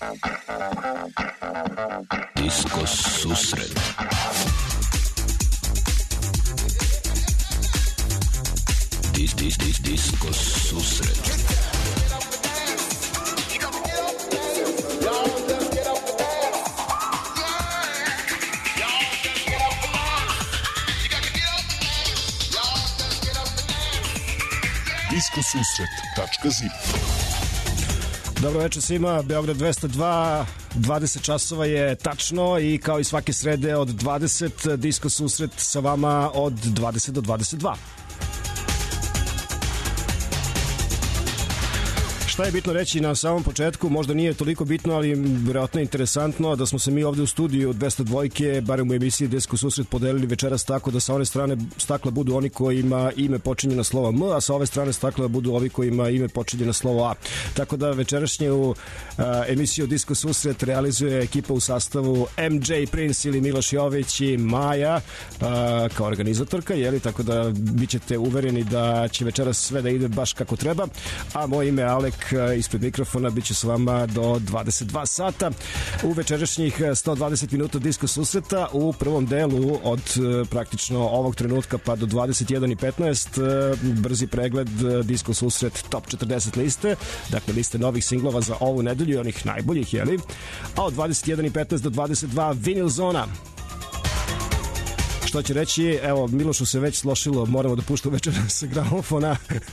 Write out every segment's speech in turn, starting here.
Disko susret. Disko susret. Diskosusret.zip. Dobro večer svima, Beograd 202, 20 časova je tačno i kao i svake srede od 20, Disko susret sa vama od 20 do 22. Šta je bitno reći na samom početku, možda nije toliko bitno, ali vjerojatno je interesantno da smo se mi ovde u studiju 202, barem u emisiji Disko susret, podelili večeras tako da sa one strane stakla budu oni kojima ime počinje na slovo M, a sa ove strane stakla budu ovi kojima ime počinje na slovo A. Tako da večerašnju emisiju Disko susret realizuje ekipa u sastavu MJ Prince ili Miloš Jović i Maja kao organizatorka, jeli, tako da bit ćete uvereni da će večeras sve da ide baš kako treba, a moje ime je Alek, ispred mikrofona bit će s vama do 22 sata u večerašnjih 120 minuta Disko susreta. U prvom delu od praktično ovog trenutka pa do 21:15 brzi pregled Disko susret Top 40 liste, dakle liste novih singlova za ovu nedelju i onih najboljih, jeli? A od 21:15 do 22 Vinyl zona. Što će reći, evo, Milošu se već slošilo, moramo da puštamo večer sa gramofona,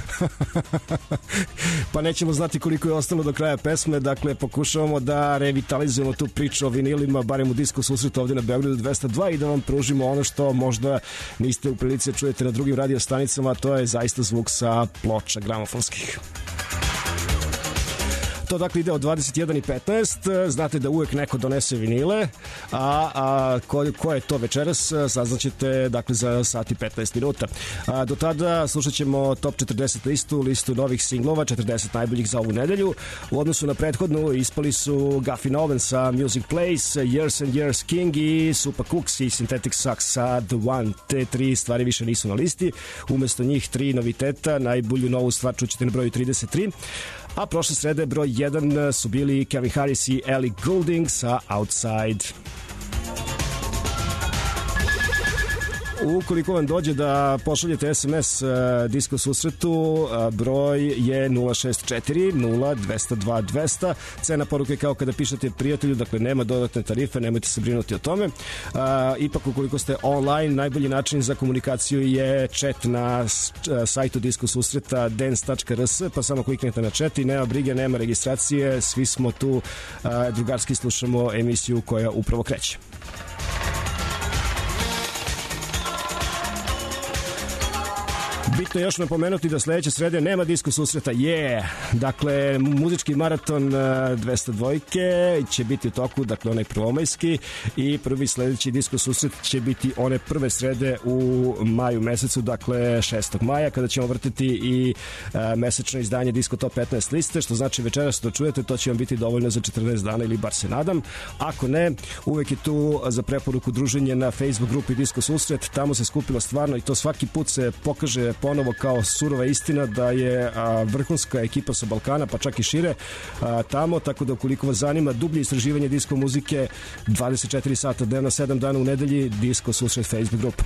pa nećemo znati koliko je ostalo do kraja pesme, dakle pokušavamo da revitalizujemo tu priču o vinilima, barem u Disko susretu ovde na Beogradu 202 i da vam pružimo ono što možda niste u prilici da čujete na drugim radio stanicama, to je zaista zvuk sa ploča gramofonskih. To dakle ide od 21:15, znate da uvek neko donese vinile, a ko je to večeras saznaćete dakle za sat i 15 minuta. Do tada slušat ćemo Top 40 listu novih singlova, 40 najboljih za ovu nedelju. U odnosu na prethodnu ispali su Guffin Owen sa Music Place, Years and Years King i Super Cooks i Synthetic Sucks sa The One. Te tri stvari više nisu na listi, umesto njih tri noviteta, najbolju novu stvar čućete na broju 33. A prošle srede broj 1 su bili Kevin Harris i Ellie Goulding sa Outside. Ukoliko vam dođe da pošaljete SMS Disko susretu, broj je 064 0202 200. Cena poruke kao kada pišete prijatelju, dakle nema dodatne tarife, nemojte se brinuti o tome. Ipak ukoliko ste online, najbolji način za komunikaciju je chat na sajtu Disko susreta dance.rs, pa samo kliknete na chat i nema brige, nema registracije, svi smo tu, drugarski slušamo emisiju koja upravo kreće. Bitno je još napomenuti da sledeće srede nema Disko susreta, dakle muzički maraton 202 će biti u toku, dakle onaj prvomajski, i prvi sledeći Disko susret će biti one prve srede u maju mesecu, dakle 6. maja, kada ćemo vrtiti i mesečno izdanje Disko Top 15 liste, što znači večeras to čujete, to će vam biti dovoljno za 14 dana ili bar se nadam. Ako ne, uvek je tu za preporuku druženje na Facebook grupi Disko susret, tamo se skupilo stvarno i to svaki put se pokaže ponovo kao surova istina da je vrhunska ekipa sa Balkana, pa čak i šire tamo, tako da ukoliko vas zanima dublje istraživanje disko muzike, 24 sata dnevno, 7 dana u nedelji, Disko susret Facebook grupa.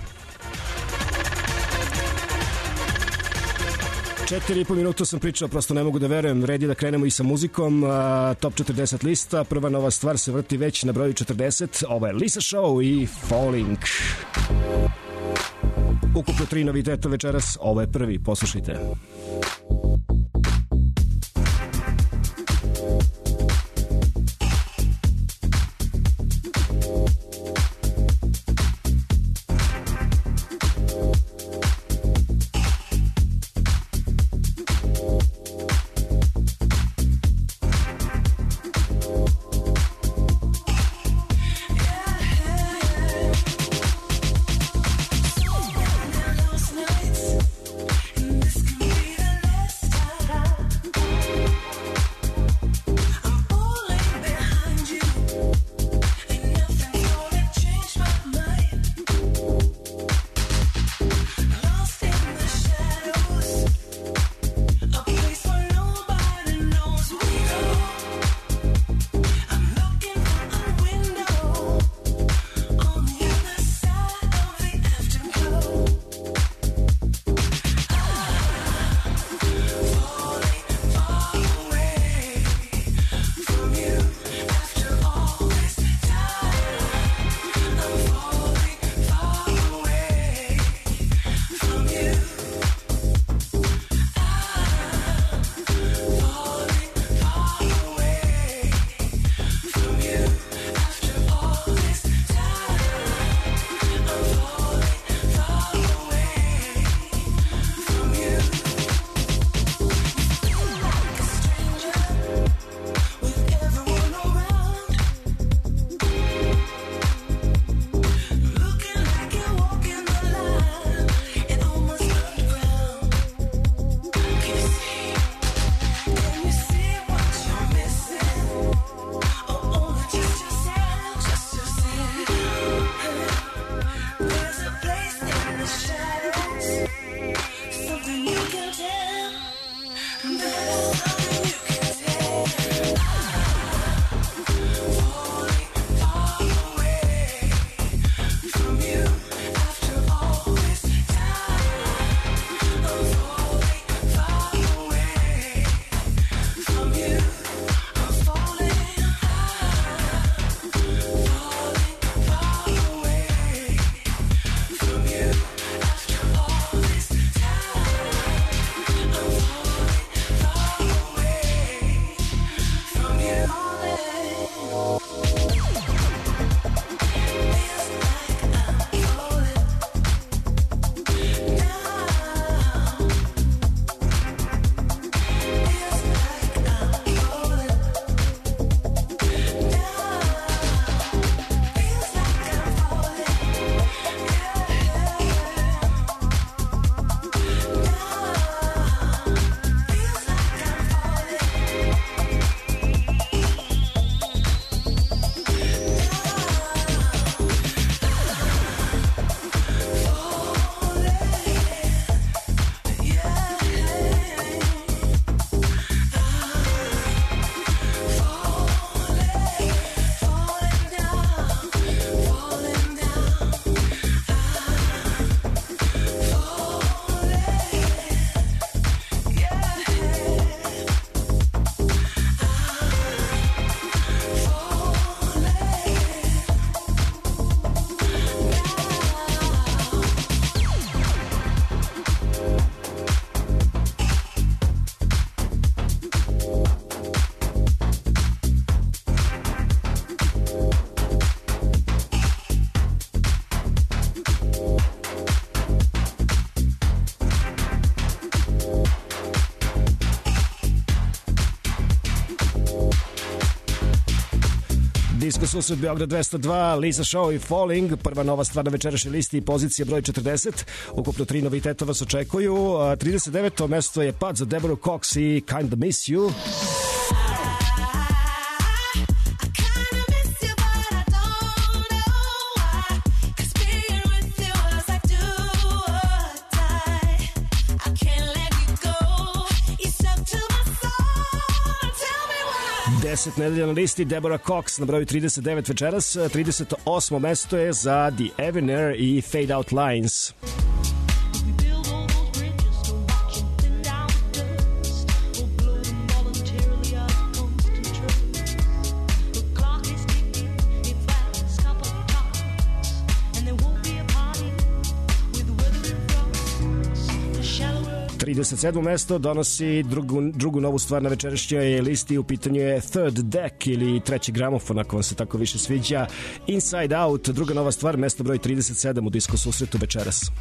4,5 minuta sam pričao, prosto ne mogu da verujem. Red je da krenemo i sa muzikom. Top 40 lista, prva nova stvar se vrti već na broju 40. Ovo je Lisa Show i Falling. Ukupno 3 noviteta večeras, ovo je prvi, poslušajte. This can be the last. Disko susret Beograd 202, Lisa Shaw i Falling, prva nova stvar na večerašnjoj listi i pozicija broj 40. Ukupno 3 noviteta vas očekuju. 39. mesto je pad za Deborah Cox i Kinda Miss You. Deset nedelja na listi Deborah Cox na broju 39 večeras. 38. mesto je za The Evener i Fade Out Lines. Na 37. mesto donosi drugu novu stvar na večerašnjoj listi. U pitanju je Third Deck ili treći gramofon, ako vam se tako više sviđa. Inside Out, druga nova stvar, mesto broj 37 u disko susretu večeras.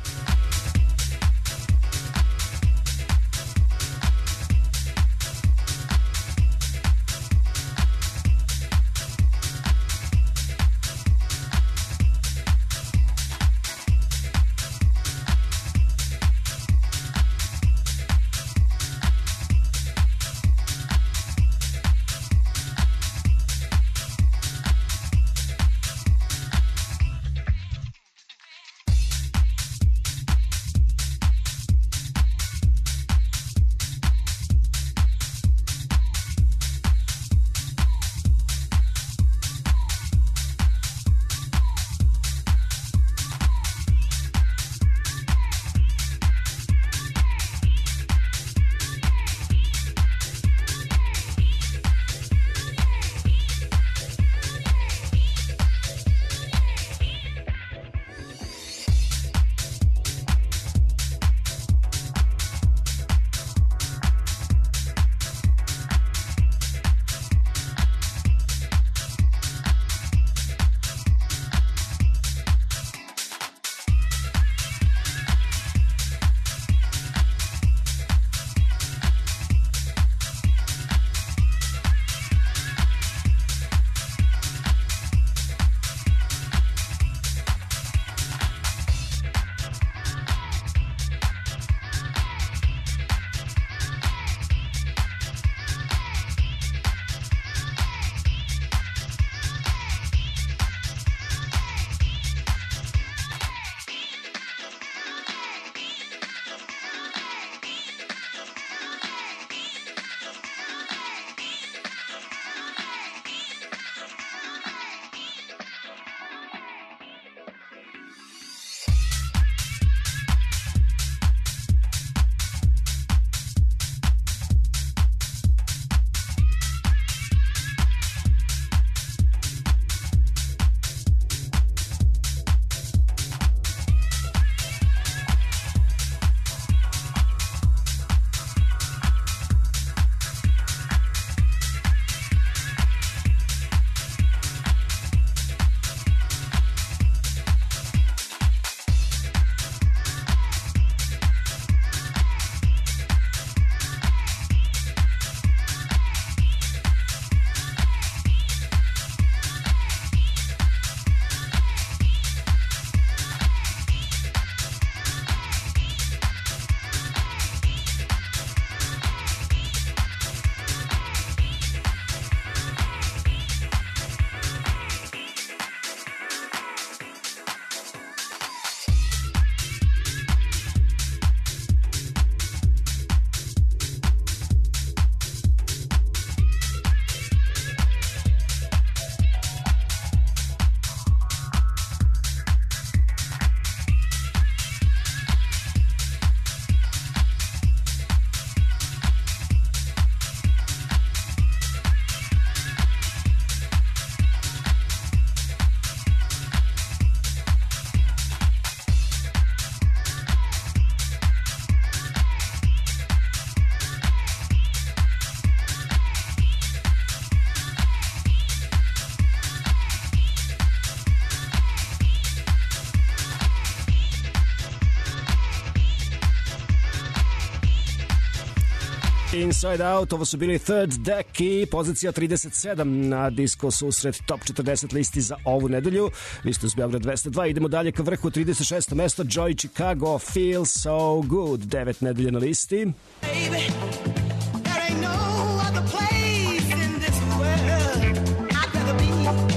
Inside Out, ovo su bili Third Deck i pozicija 37 na Disco Susret Top 40 listi za ovu nedelju. Listu iz Beograd 202, idemo dalje ka vrhu, 36. mesto, Joy Chicago, Feel So Good, 9 nedelje na listi. Baby, there ain't no other place in this world I'd rather be.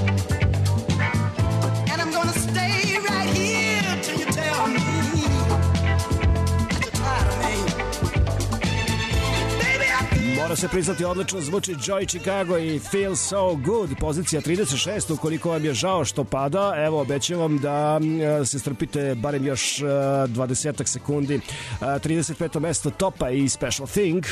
And I'm gonna stay right here till you tell me that you're tired of me. Mora se priznati, odlično zvuči Joy Chicago i Feel So Good, pozicija 36. Ukoliko vam je žao što pada, evo, obećam vam da se strpite barem još 20 sekundi. 35. mesto Topa i Special Thing.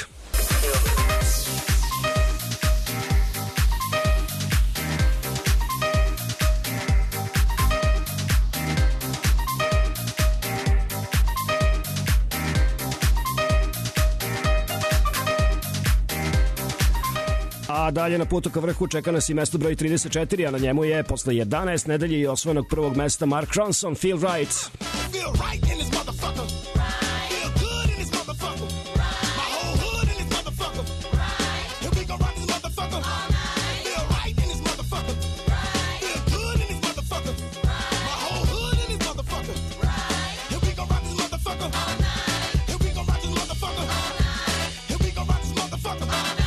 A dalje na putu ka vrhu čeka nas i mesto broj 34, a na njemu je posle 11 nedelji i osvojenog prvog mesta Mark Ronson, Feel Right. Feel right in this motherfucker. Feel good in this motherfucker. My whole hood in this motherfucker. Here we go rock this motherfucker. Feel right in this motherfucker. Feel good in this motherfucker. My whole hood in this motherfucker. Here we go rock this motherfucker. Here we go rock this motherfucker. Here we go rock this motherfucker.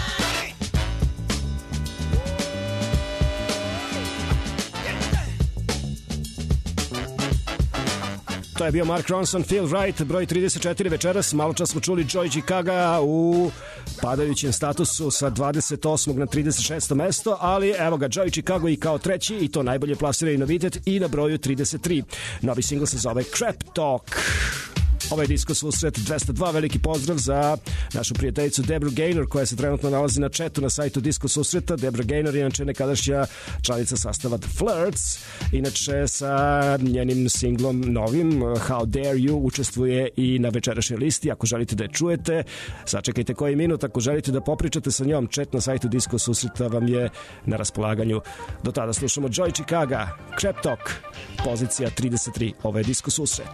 To je bio Mark Ronson, Feel Right, broj 34 večeras. Malo čas smo čuli Joy Chicago u padajućem statusu sa 28. na 36. mesto, ali evo ga Joy Chicago i kao treći, i to najbolje plasira i novitet, i na broju 33. Novi singl se zove Crap Talk. Ovo je Disco Susret 202, veliki pozdrav za našu prijateljicu Debra Gaynor koja se trenutno nalazi na chatu na sajtu Disco Susreta. Debra Gaynor je inače nekadašnja članica sastava The Flirts, inače sa njenim singlom novim How Dare You učestvuje i na večerašnjoj listi. Ako želite da je čujete, sačekajte koji minut. Ako želite da popričate sa njom, chat na sajtu Disco Susreta vam je na raspolaganju. Do tada slušamo Joy Chicago, Crap Talk, pozicija 33. Ovo je Disco Susret.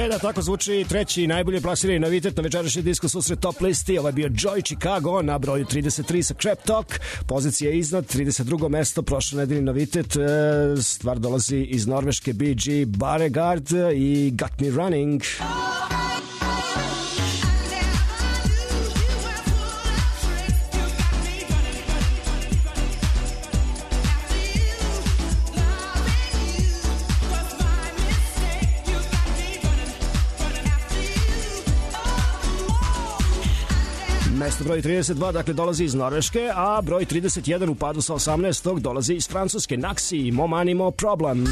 Da, tako zvuči treći najbolje plasirani novitet na večerašnji Disko susret top listi. Ovo je bio Joy Chicago na broju 33 sa Crap Talk. Pozicija je iznad, 32. mesto, prošle nedeljni novitet. Stvar dolazi iz Norveške, BG Beauregard i Got Me Running. Mesto broj 32, dakle, dolazi iz Norveške, a broj 31 u padu sa 18. dolazi iz Francuske. Naxi, More Money, More Problem.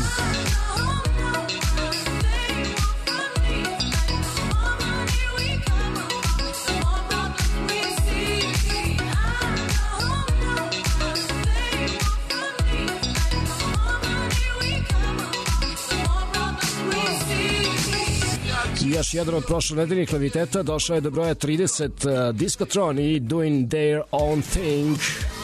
Još jedan od prošle nedeljnih noviteta došao je do broja 30, Discotron i Doing Their Own Thing.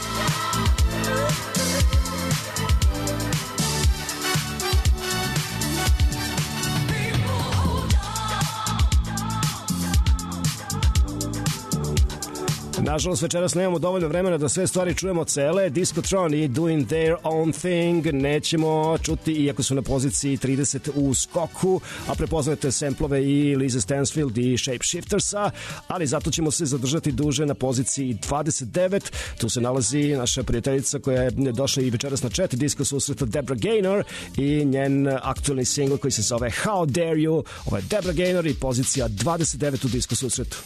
Nažalost, večeras nemamo dovoljno vremena da sve stvari čujemo cele. Discotron i Doing Their Own Thing nećemo čuti, iako su na poziciji 30 u skoku, a prepoznajete samplove i Lisa Stansfield i Shapeshiftersa, ali zato ćemo se zadržati duže na poziciji 29. Tu se nalazi naša prijateljica koja je došla i večeras na chat Disko susreta, Debra Gaynor, i njen aktualni single koji se zove How Dare You. Ovo je Debra Gaynor i pozicija 29 u Disko susretu.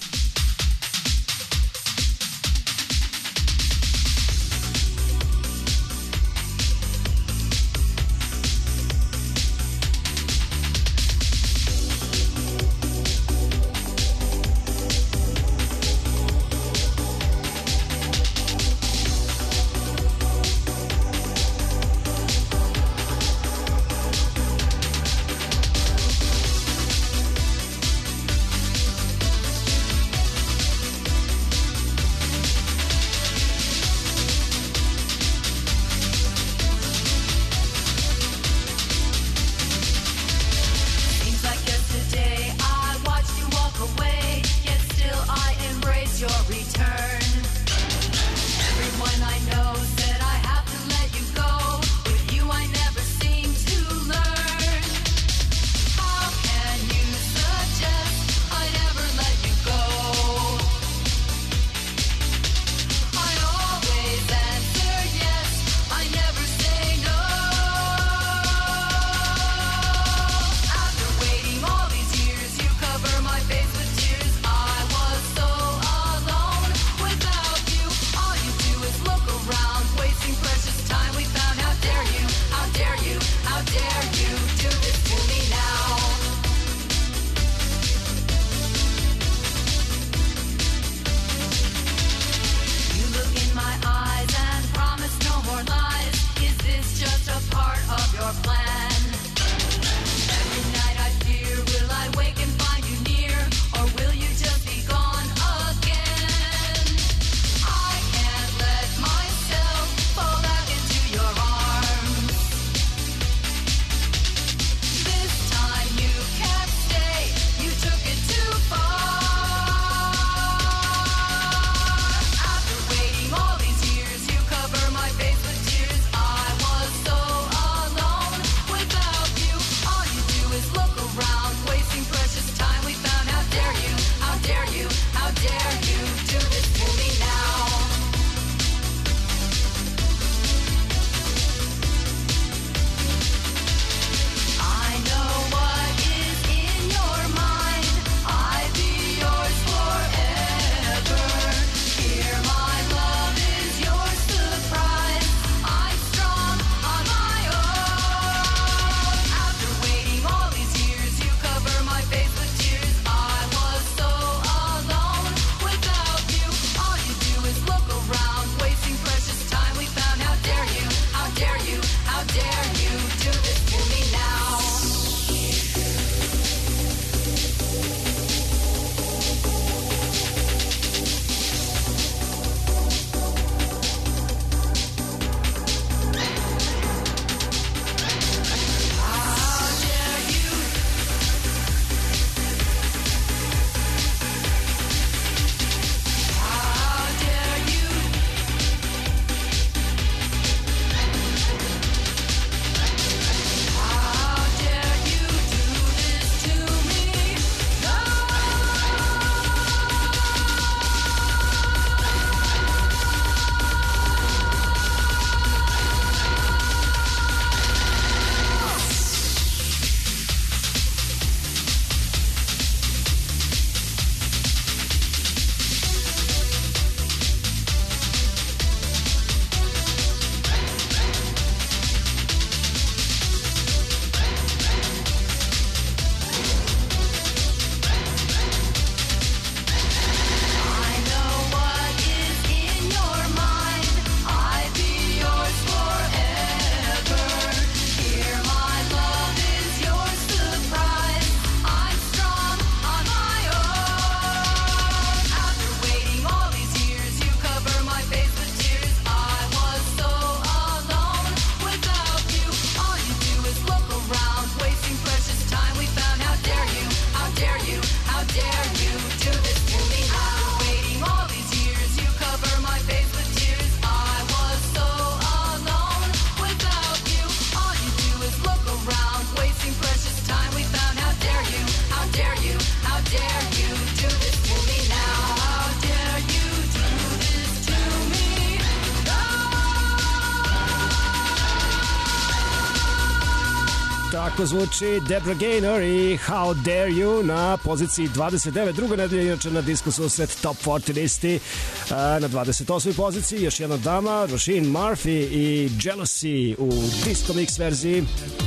Tako zvuči Debra Gaynor i How Dare You na poziciji 29. Druga nedelja inače na Disco Susret Top 40 listi. Na 28. poziciji još jedna dama, Roisin Murphy i Jealousy u Disco Mix verziji.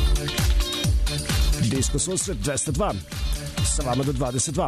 Disco Susret 202. Sa vama do 22.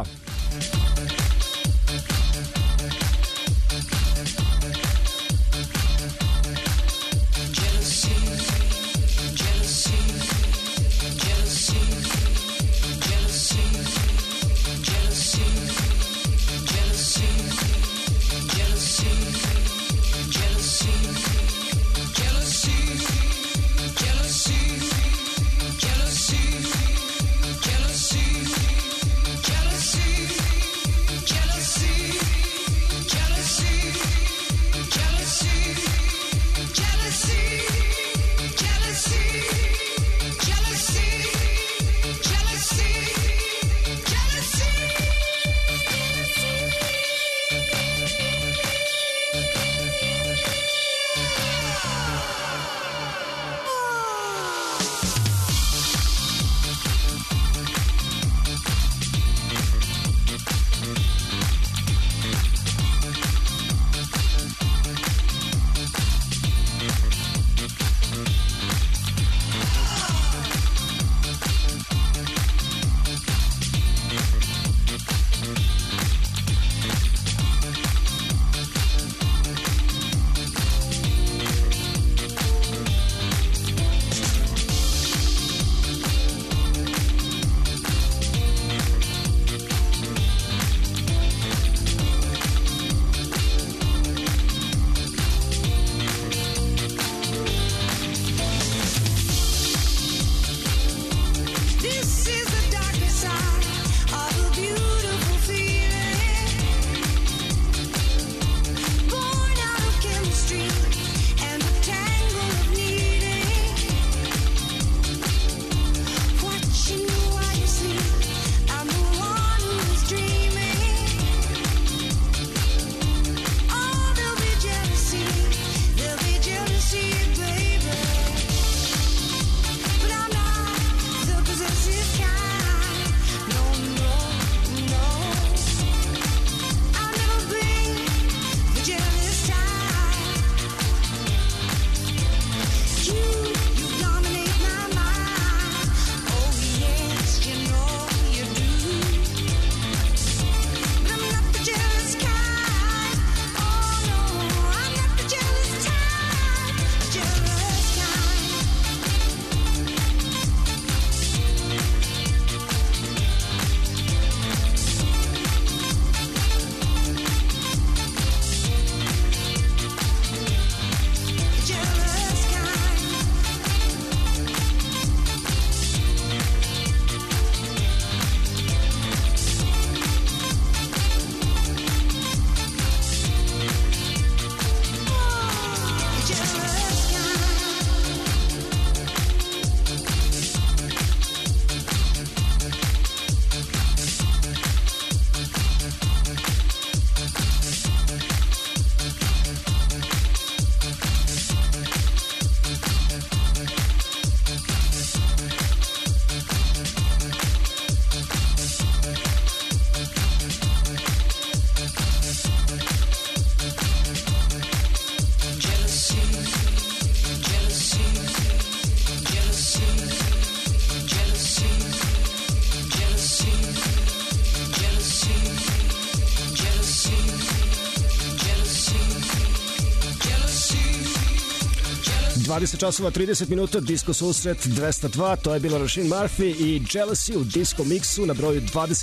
časova 30 minuta, Disco Susret 202, to je bila Roisin Murphy i Jealousy u Disco Mixu na broju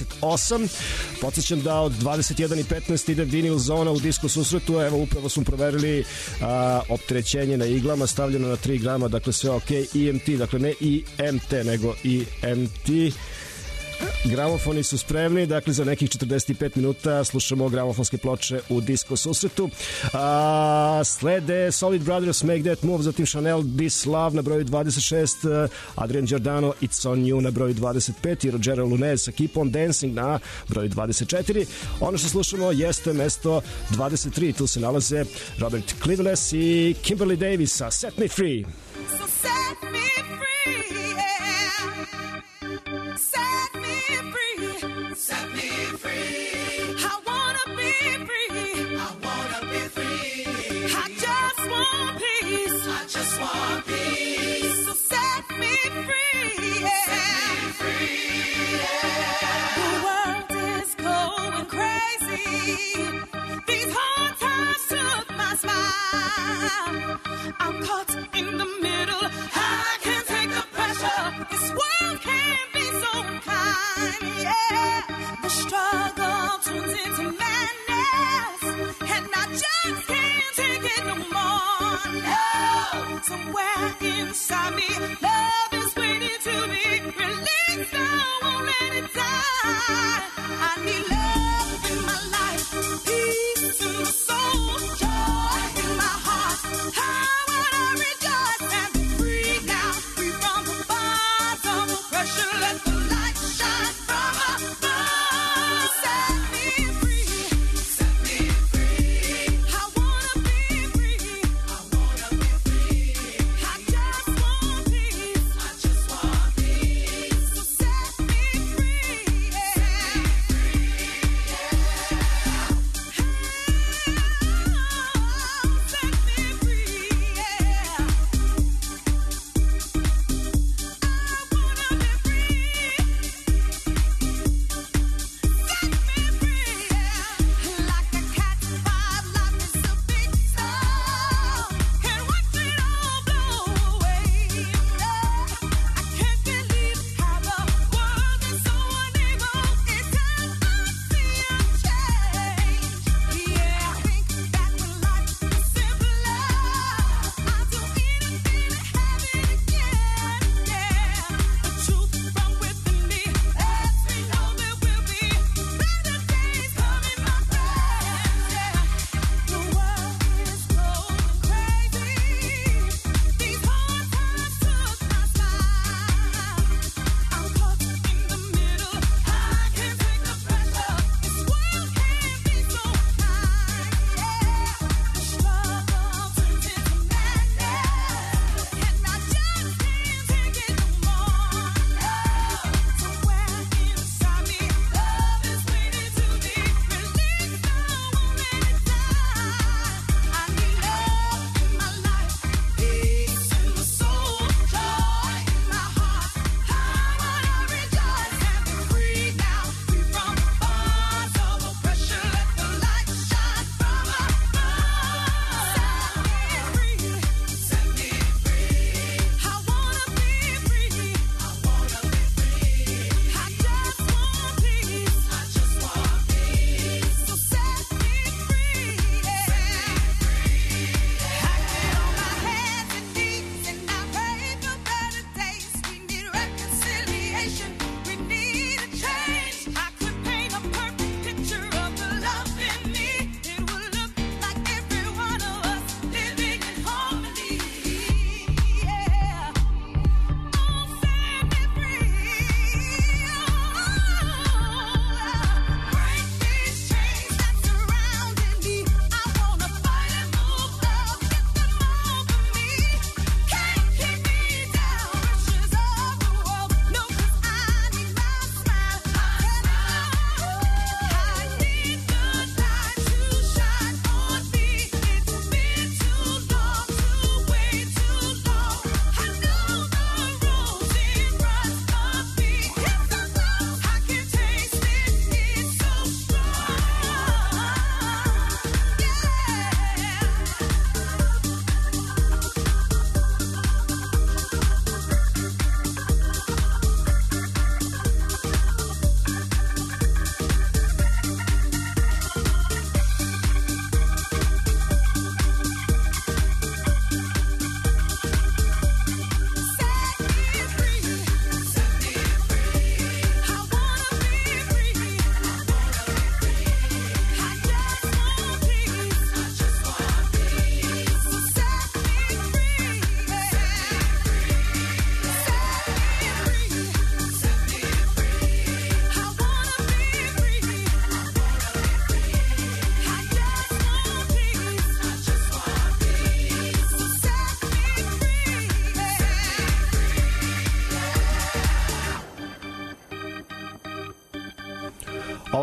28. Podsjećam da od 21:15 ide Vinyl Zona u Disco Susretu, evo upravo smo proverili opterećenje na iglama, stavljeno na 3 grama, dakle sve ok, EMT, dakle ne IMT nego EMT. Gramofoni su spremni, dakle za nekih 45 minuta slušamo gramofonske ploče u Disco Susretu. Slede Solid Brothers, Make That Move, zatim Chanel This Love na broju 26, Adrian Giordano It's On You na broju 25 i Rogero Lunez sa Keep On Dancing na broju 24. Ono što slušamo jeste mesto 23, tu se nalaze Robert Clivines i Kimberly Davis sa Set Me Free. So set me free, yeah. Set me free. Set me free. I wanna be free. I wanna be free. I just want peace. I just want peace. So set me free. Yeah. Set me free. Yeah. The world is going crazy. These hard times took my smile. I'm caught in the middle. I can't take the pressure. This world can't be so kind. Yeah. The struggle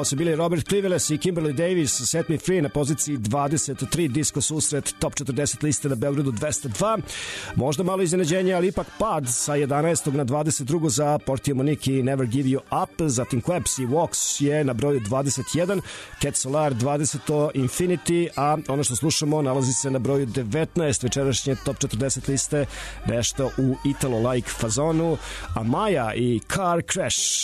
Ovo su bili Robert Cliveles i Kimberly Davis, Set Me Free na poziciji 23, Disco Susret, top 40 liste na Beogradu 202. Možda malo iznenađenje, ali ipak pad sa 11. na 22. za Portia Monique i Never Give You Up. Zatim Quebs i Vox je na broju 21, Cat Solar 20. Infinity, a ono što slušamo nalazi se na broju 19 večerašnje top 40 liste, nešto u Italo-like fazonu, a Maja i Car Crash.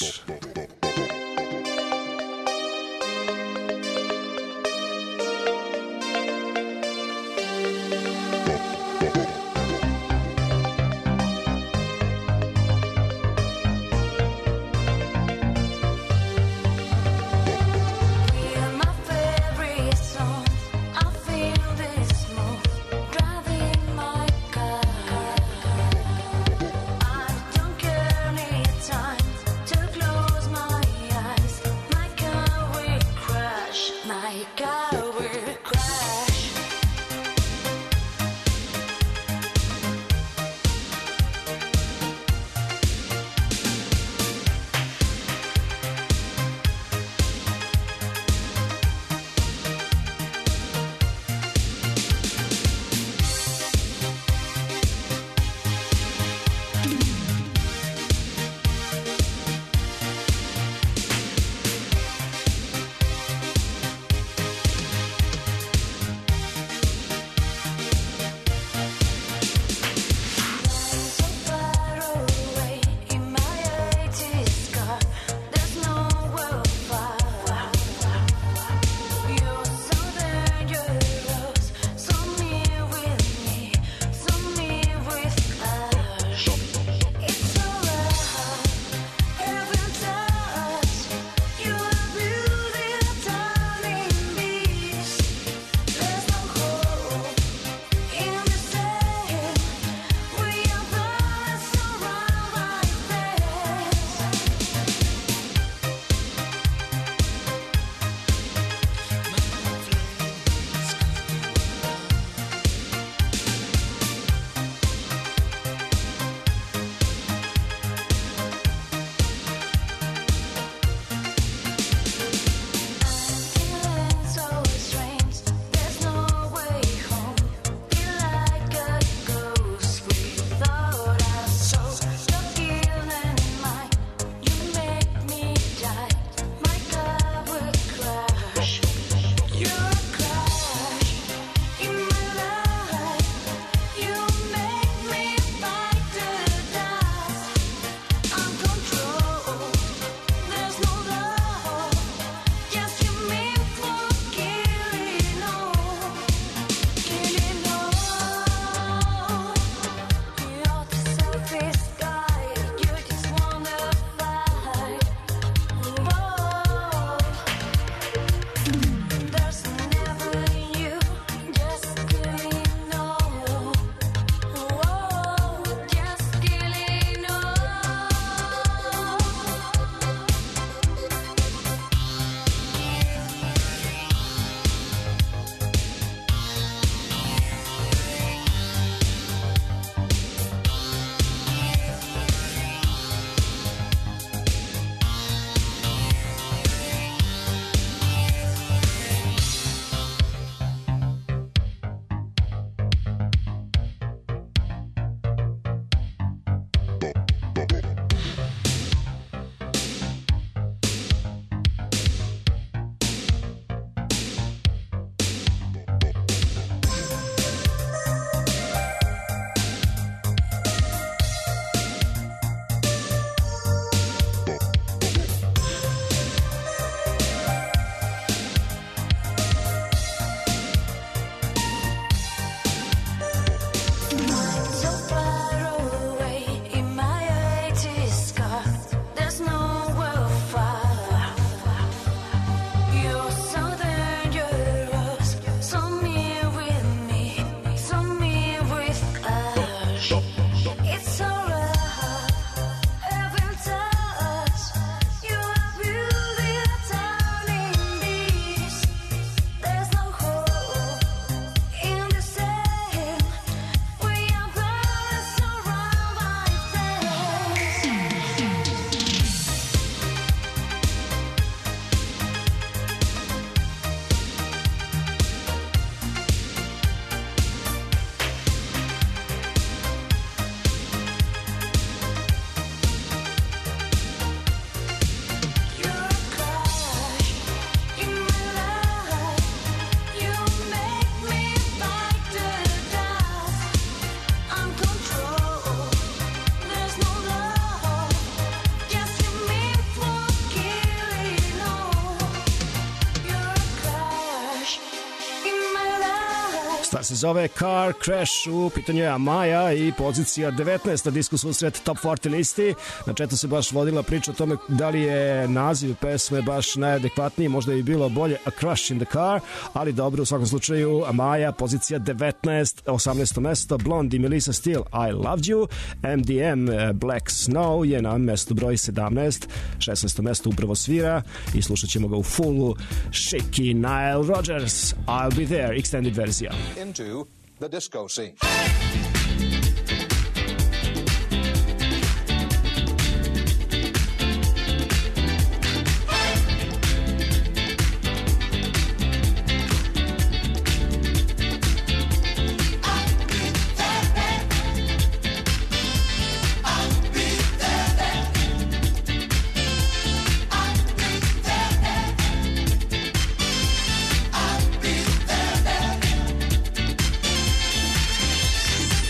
Stvar se zove Car Crash, u pitanju je Amaya i pozicija 19 na disku susret Top 40 listi. Na četu se baš vodila priča o tome da li je naziv pesme baš najadekvatniji, možda bi bilo bolje A Crush in the Car, ali dobro, u svakom slučaju Amaya, pozicija 19, 18. mesto, Blondie, Melissa Steele, I Loved You, MDM, Black Snow je na mestu broj 17, 16. mesto upravo svira i slušat ćemo ga u fullu, Shaky Nile Rodgers, I'll Be There, extended verzija. Into the disco scene. I'll be there.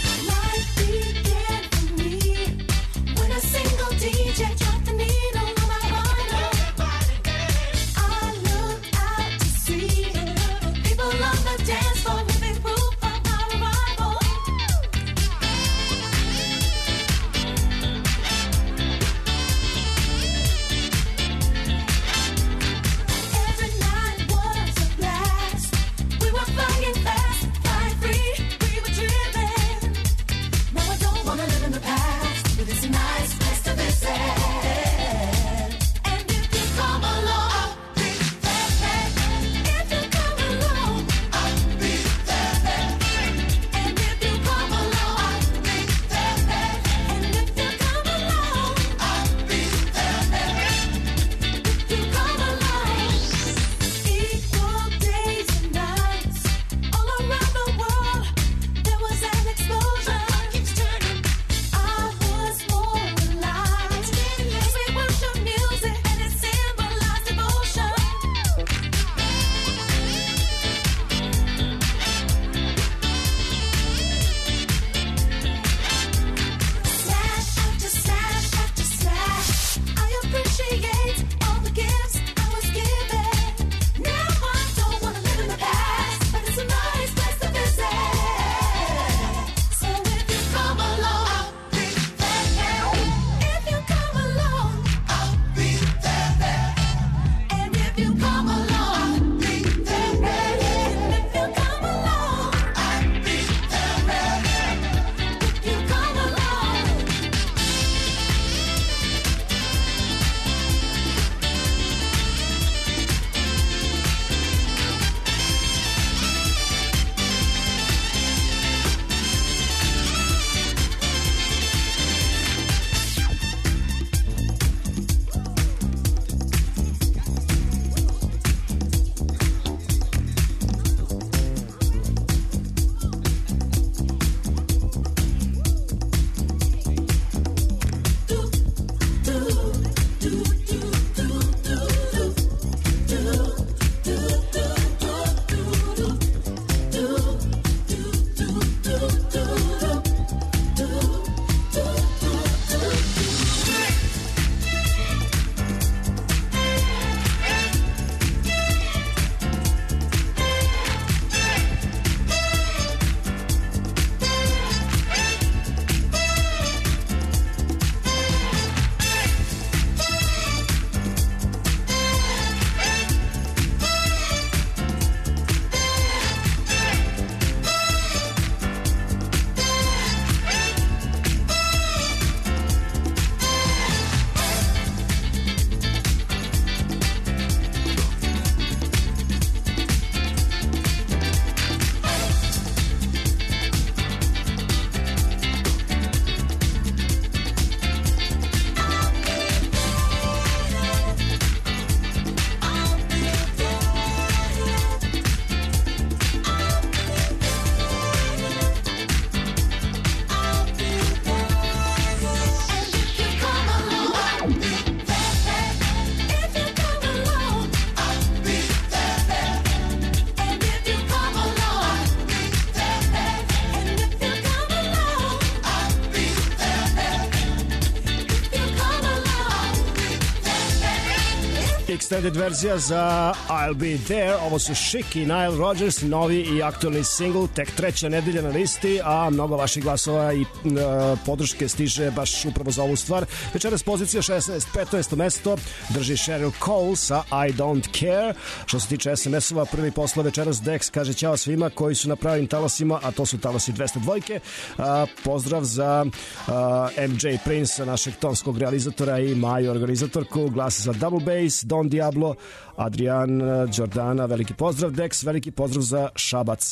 extended verzija za I'll Be There. Ovo su Chic i Nile Rodgers, novi i aktualni single, tek treća nedelja na listi, a mnogo vaših glasova i podrške stiže baš upravo za ovu stvar. Večeras pozicija 16, 15. mesto drži Cheryl Cole sa I Don't Care. Što se tiče SMS-ova, prvi posla večeras Dex kaže ćao svima koji su na pravim talasima, a to su talasi 202. Pozdrav za MJ Prince, našeg tonskog realizatora, i Maju, organizatorku. Glas za Double Bass, Don Diablo, Adrian, Jordana, veliki pozdrav. Dex, veliki pozdrav za Šabac.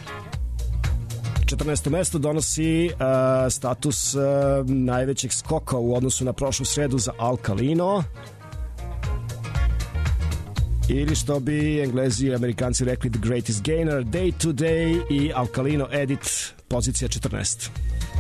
14. mesto donosi status najvećeg skoka u odnosu na prošlu sredu za Alkalino, ili što bi Englezi i Amerikanci rekli The Greatest Gainer, Day to Day i Alkalino Edit, pozicija 14.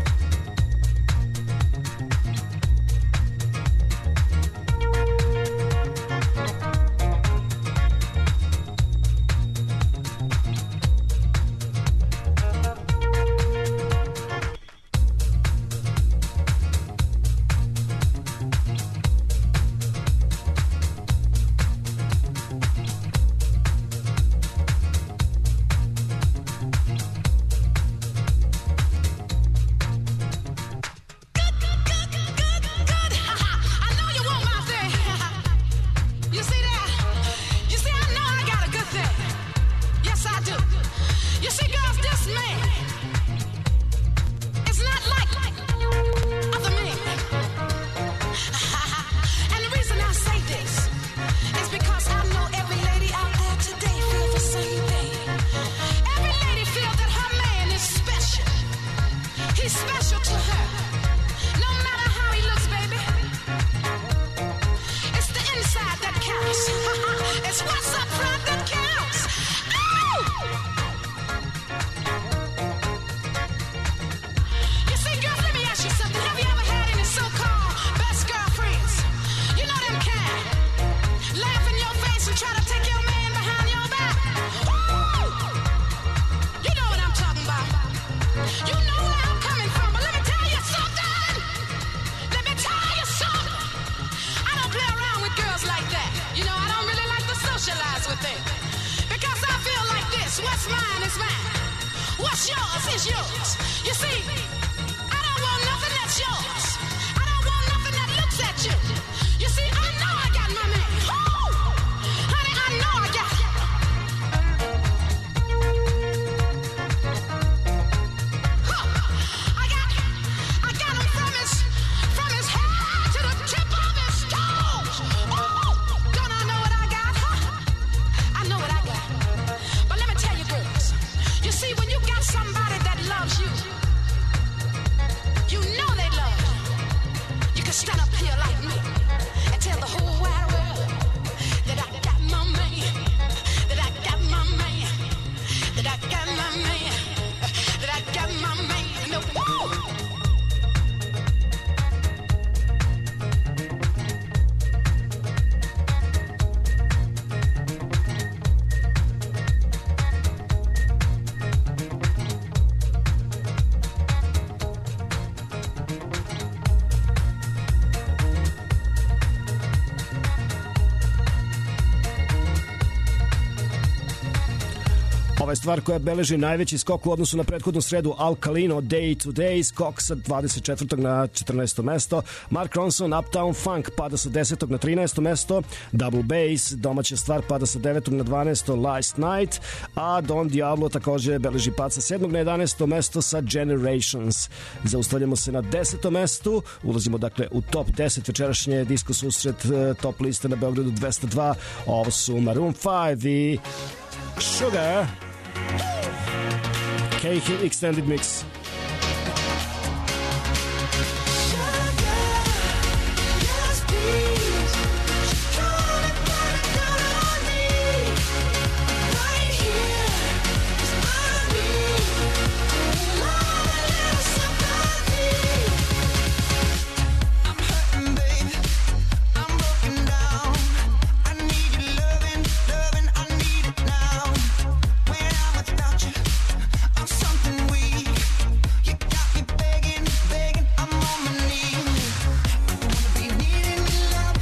Ova je stvar koja beleži najveći skok u odnosu na prethodnu sredu. Alkalino, Day to Day, skok sa 24. na 14. mesto. Mark Ronson, Uptown Funk, pada sa 10. na 13. mesto. Double Bass, domaća stvar, pada sa 9. na 12. Last Night, a Don Diablo takođe beleži pad sa 7. na 11. mesto sa Generations. Zaustavljamo se na 10. mestu, ulazimo dakle u top 10 večerašnje disko susret top liste na Beogradu 202. Ovo su Maroon 5 i Sugar. Cahill Extended Mix. Love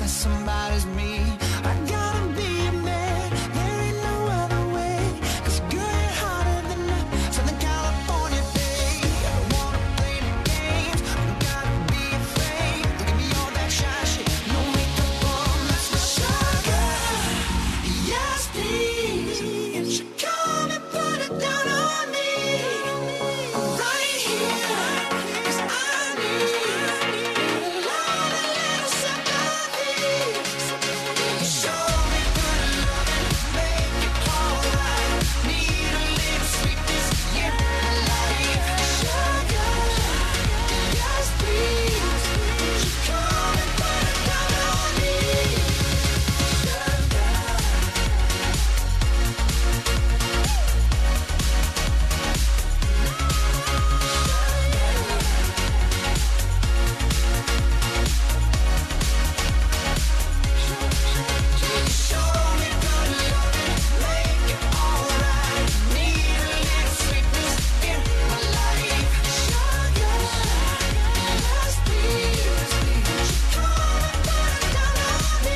that somebody's me. I gotta be a man, there ain't no other way. 'Cause girl, you're hotter than a Southern California day. I don't wanna play the games, I gotta be afraid. Look at me, all that shy shit, no makeup on, that's my sugar. Yes, please, and you come and put it down on me. I'm right here, 'cause I need a lot of little sympathy. Show me good loving, make it alright. Need a little sweetness in my life. Sugar, yes please, won't you come and put it down on me? Show me good loving, make it alright. Need a little sweetness in my life. Sugar, yes please, won't you come and put it down on me?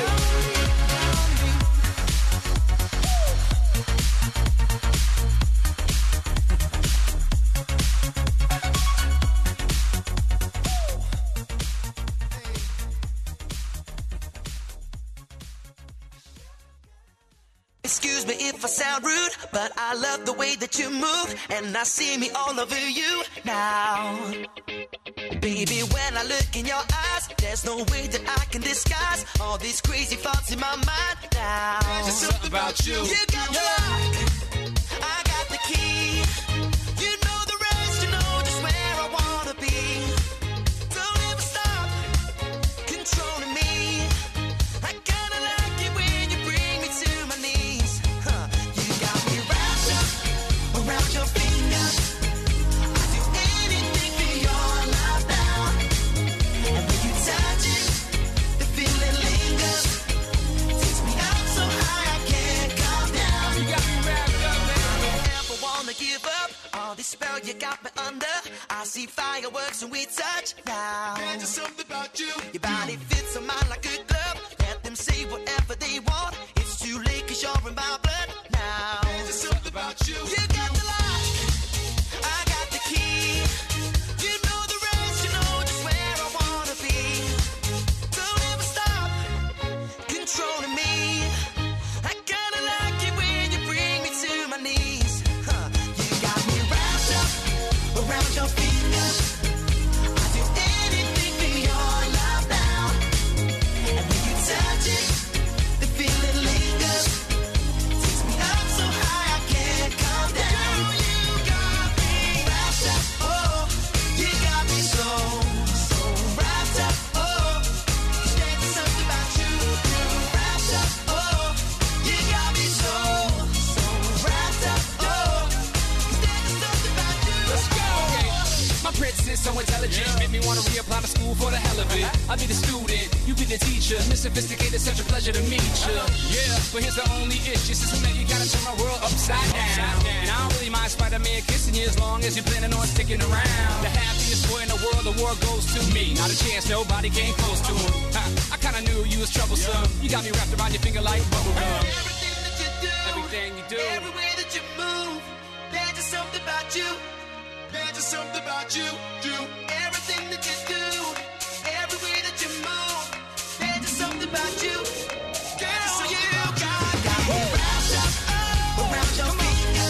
Excuse me if I sound rude, but I love the way that you move, and I see me all over you now. Baby, when I look in your eyes, there's no way that I can disguise all these crazy thoughts in my mind now. There's something about you. You got the lock, I got the key. You know the rest, you know just where I wanna be. Don't ever stop controlling me. I kinda like it when you bring me to my knees. You got me wrapped up around your finger. I'd do anything for your love now. And when you touch it, the feeling lingers. Takes me up so high I can't come down. You got me wrapped up, man. I don't ever wanna give up. All this spell you got me under. I see fireworks when we touch now. There's just something about you. Your body fits on mine like a glove. Let them say whatever they want. It's too late 'cause you're in my blood now. There's just something about you. You got the lock, I got the key. You know the rest, you know just where I wanna be. Don't ever stop controlling me. I kinda like it when you bring me to my knees. You got me wrapped up around your finger. I'd do anything for your love now. And when you touch it, the feeling lingers. Takes me up so high I can't come down. You got me wrapped up, oh. You got me so wrapped up, oh. 'Cause there's something about you. Wrapped up, oh. You got me so wrapped up, oh. 'Cause there's something about you. Let's go. My prince is so intelligent, make me want to reapply to school for the hell of it. I'll be the student, you be the teacher. Miss Sophisticated, such a pleasure to meet you. Yeah, but here's the only issue, sister, man, you gotta turn my world upside down. And I don't really mind Spider-Man kissing you as long as you're planning on sticking around. The happiest boy in the world, the world goes to me. Not a chance, nobody came close to him. I kinda knew you was troublesome. You got me wrapped around your finger like bubblegum. Everything that you do, Everything you do. every way that you move, there's just something about you. There's just something about you, you. Everything that you do, every way that you move, there's just something about you. Girl, you got me wrapped up around your finger.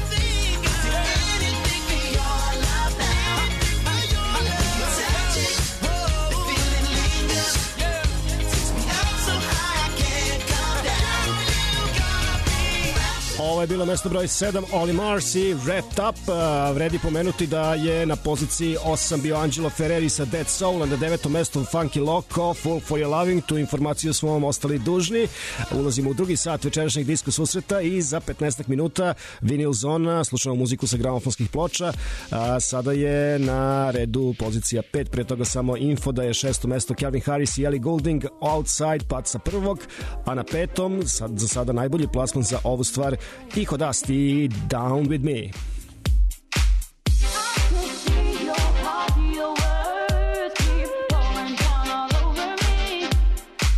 Do anything for your love now. And when you touch it, the feeling lingers. Takes me up so high I can't come down. You got me wrapped up. Ovo je bilo mesto broj 7, Oli Marcy, Wrapped Up. Vredi pomenuti da je na poziciji 8 bio Angelo Ferreri sa Dead Soul, na 9. mestu Funky Loco, Fall for Your Loving. Tu informaciju smo vam ostali dužni. Ulazimo u drugi sat večerašnjeg disko susreta i za 15 minuta Vinyl Zona, slušamo muziku sa gramofonskih ploča. Sada je na redu pozicija 5, pre toga samo info da je 6. mesto Calvin Harris i Ellie Goulding, Outside, pad sa prvog, a na 5. za sada najbolji plasman za ovu stvar Iho Dusty, Down With Me. Your heart, your words keep falling down all over me.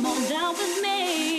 Come on down with me.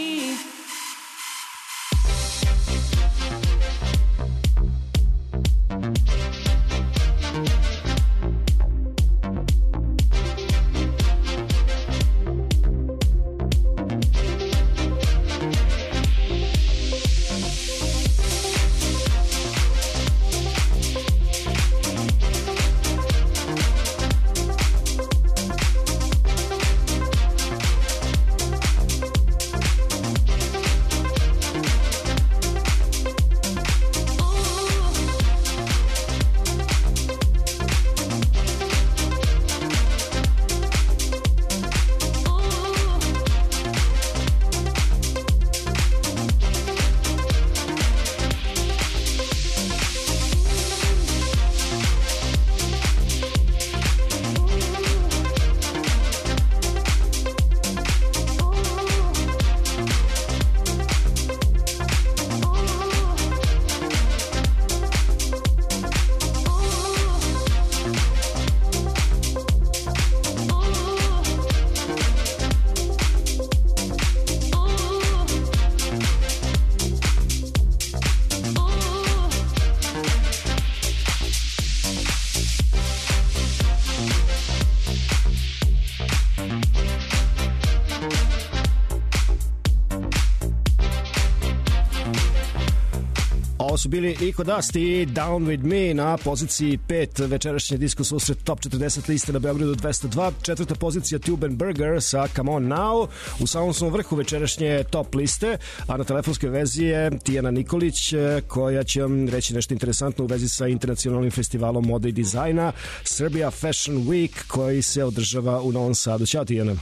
Ovo su bili Eco Dust i Down With Me na poziciji 5 večerašnje disko susret Top 40 liste na Beogradu 202. Četvrta pozicija Tube and Burger sa Come On Now. U samom svom vrhu večerašnje top liste, a na telefonskoj vezi je Tijana Nikolić koja će vam reći nešto interesantno u vezi sa internacionalnim festivalom mode i dizajna Serbia Fashion Week koji se održava u Novom Sadu. Ćao Tijana.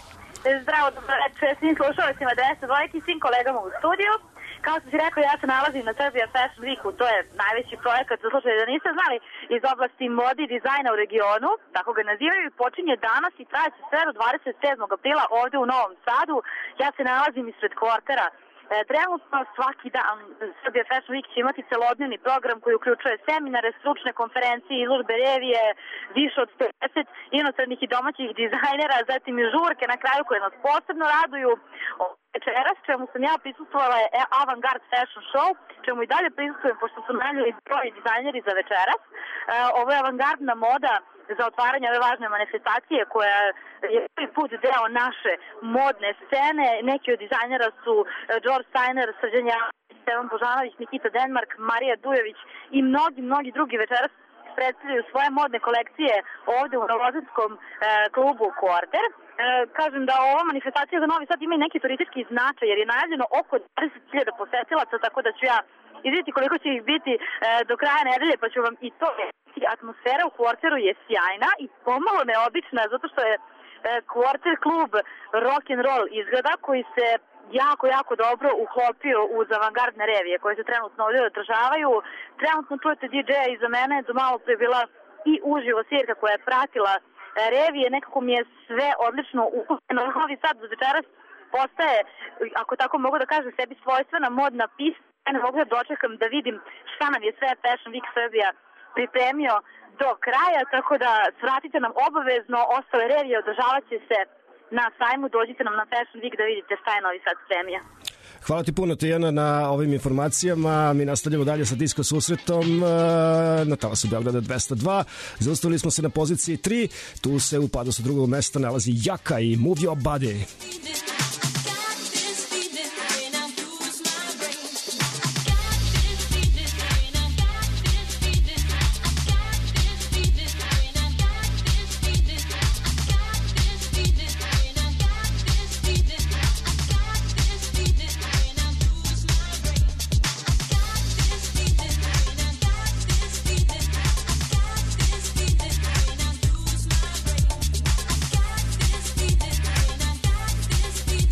Zdravo, dobro večer svim slušalcima 202 i svim kolegama u studiju. Kao što si rekao, ja se nalazim na Serbia Fashion Weeku, to je najveći projekat, za slučaj da niste znali, iz oblasti mode i dizajna u regionu, tako ga nazivaju, i počinje danas i traje će sve do 27. aprila ovde u Novom Sadu. Ja se nalazim ispred kvartera. Trenutno svaki dan Serbia Fashion Week će imati celodnevni program koji uključuje seminare, stručne konferencije, izložbe revije, više od 50 inostranih i domaćih dizajnera, zatim i žurke na kraju koje nas posebno raduju. Večeras, čemu sam ja prisustvovala, je Avantgard Fashion Show, čemu i dalje prisustvujem, pošto su najavljeni brojni dizajneri za večeras. Ovo je avangardna moda za otvaranje ove važne manifestacije koja je prvi put deo naše modne scene. Neki od dizajnera su George Steiner, Srđan Janović, Stevan Božanović, Nikita Denmark, Marija Dujović i mnogi drugi večeras predstavljaju svoje modne kolekcije ovde u Novosadskom klubu Quarter. Kažem da ova manifestacija za Novi Sad ima i neki turistički značaj, jer je najavljeno oko 20.000 posetilaca, tako da ću ja izvidjeti koliko će ih biti do kraja nedelje, pa ću vam i to reći. Atmosfera u Quarteru je sjajna i pomalo neobična, zato što je Quarter klub rock and roll izgleda koji se jako dobro uklopio uz avangardne revije koje se trenutno ovdje održavaju. Trenutno čujete DJ-a iza mene, do malo pre bila i uživo svirka koja je pratila revije, nekako mi je sve odlično ukupljeno. Novi Sad za večeras postaje, ako tako mogu da kažem, sebi svojstvena modna pista. Ja ne mogu da dočekam da vidim šta nam je sve Fashion Week Serbia pripremio do kraja, tako da svratite nam obavezno, ostale revije održavat će se na sajmu, dođite nam na Fashion Week da vidite šta je Novi Sad spremio. Hvala ti puno, Tijana, na ovim informacijama. Mi nastavljamo dalje sa disko susretom na talasu Beograda 202. Zaustavili smo se na poziciji 3. Tu se u padu sa drugog mesta nalazi Jaka i Move Your Body. This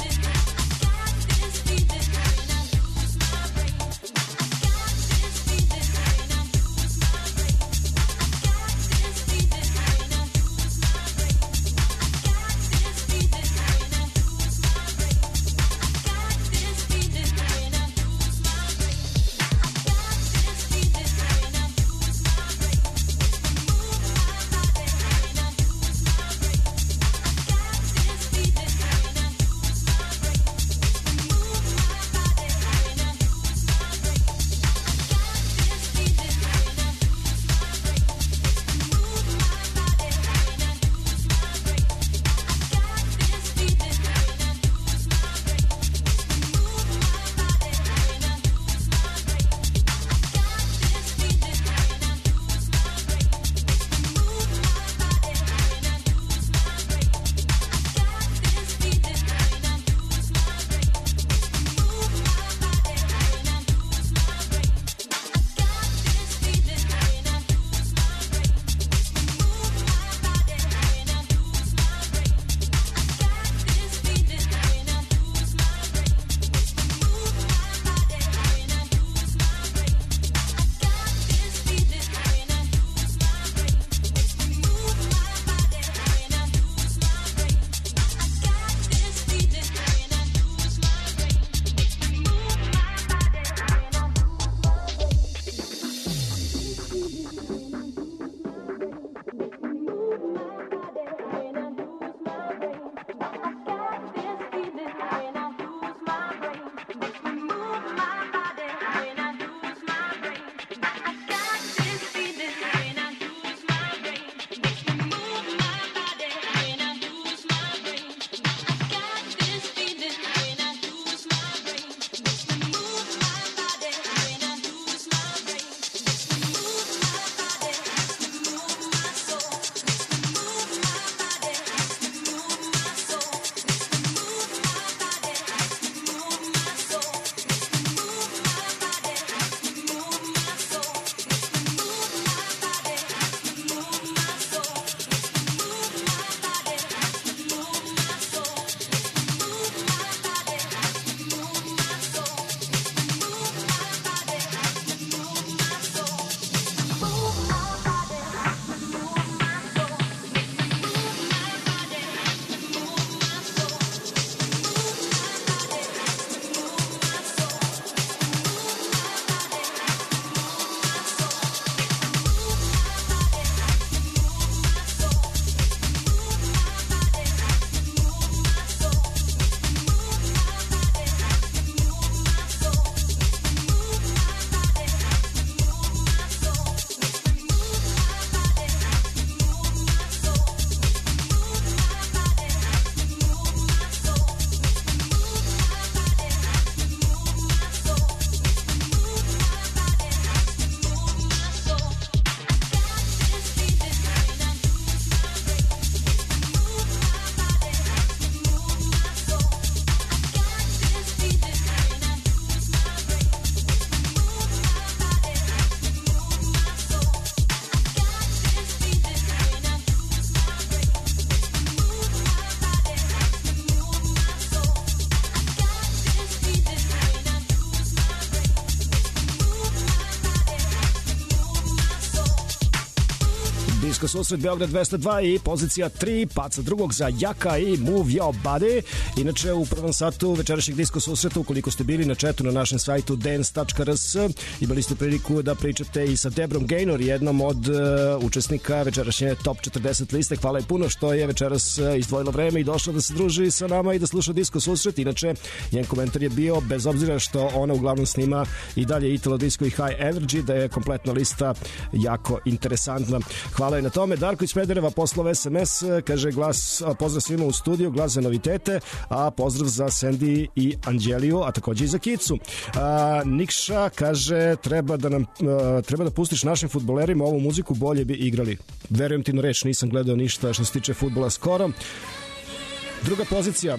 Disko susret Beograd 202 i pozicija 3, paca drugog za Jaka i Move Your Body. Inače, u prvom satu večerašnjeg Disko susreta, ukoliko ste bili na chatu na našem sajtu dance.rs, imali ste priliku da pričate i sa Debrom Gaynor, jednom od učesnika večerašnje Top 40 liste. Hvala i puno što je večeras izdvojila vreme i došla da se druži sa nama i da sluša Disko susret. Inače, njen komentar je bio, bez obzira što ona uglavnom snima i dalje Italo Disco i High Energy, da je kompletna lista jako interesantna. Hvala i na tome. Darko iz Smedereva poslao SMS, kaže pozdrav svima u studiju, glas za novitete, a pozdrav za Sandy i Anđeliju, a takođe i za Kicu. Nikša kaže treba da pustiš našim fudbalerima ovu muziku, bolje bi igrali. Verujem ti na reč, nisam gledao ništa što se tiče fudbala skoro. Druga pozicija.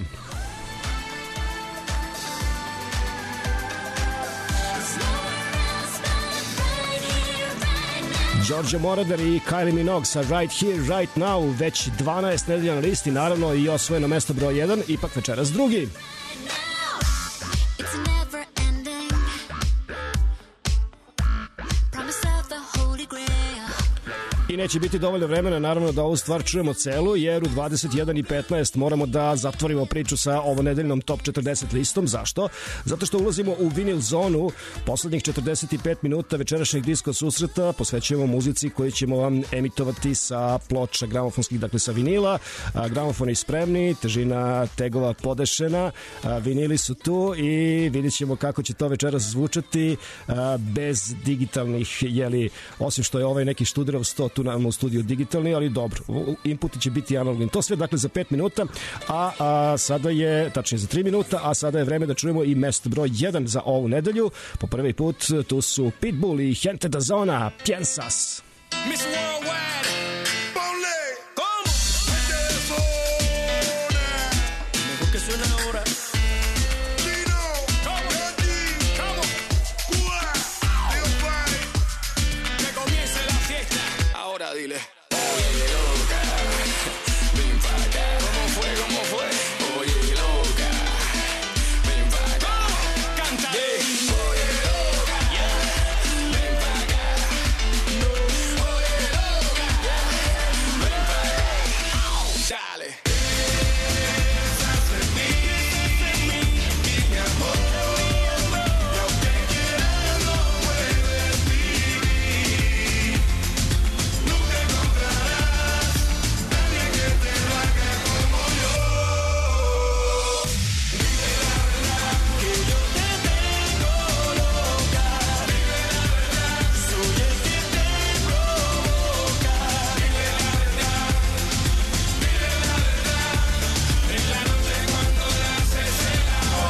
Đorđe Moroder i Kylie Minogue sa Right Here, Right Now, već 12 nedelja na listi, naravno i osvojeno mesto broj 1, ipak večeras drugi. I neće biti dovoljno vremena, naravno, da ovu stvar čujemo celu, jer u 21:15 moramo da zatvorimo priču sa ovonedeljnom Top 40 listom. Zašto? Zato što ulazimo u vinil zonu. Poslednjih 45 minuta večerašnjeg disko susreta posvećujemo muzici koju ćemo vam emitovati sa ploča gramofonskih, dakle sa vinila. Gramofoni spremni, težina tegova podešena, vinili su tu i vidjet ćemo kako će to večeras zvučati bez digitalnih, osim što je ovaj neki Studerov 100 tu nam u studiju digitalni, ali dobro, inputi će biti analogni. To sve dakle za 5 minuta, a sada je, tačnije za 3 minuta, a sada je vreme da čujemo i mesto broj 1 za ovu nedelju. Po prvi put tu su Pitbull i Gente da Zona, Piensas. Miss Worldwide, ponle, ¿cómo? Mejor que suena ahora. Chino, ¿cómo? Cuba, Leopard. Que comience la fiesta. Ahora dile. Oye, loca, ven para acá. ¿Cómo fue? Oye, loca, ven para acá. Canta. Oye, loca, ven para acá. Oye, loca, ven para acá. Dale. Piensas en mí, mi amor. Y aunque quieras no puedes vivir. Nunca encontrarás nadie que te lo haga como yo. Dime la verdad que yo te tengo loca. Dime la verdad, soy el que te provoca. Dime la verdad, en la noche cuando le haces el amor.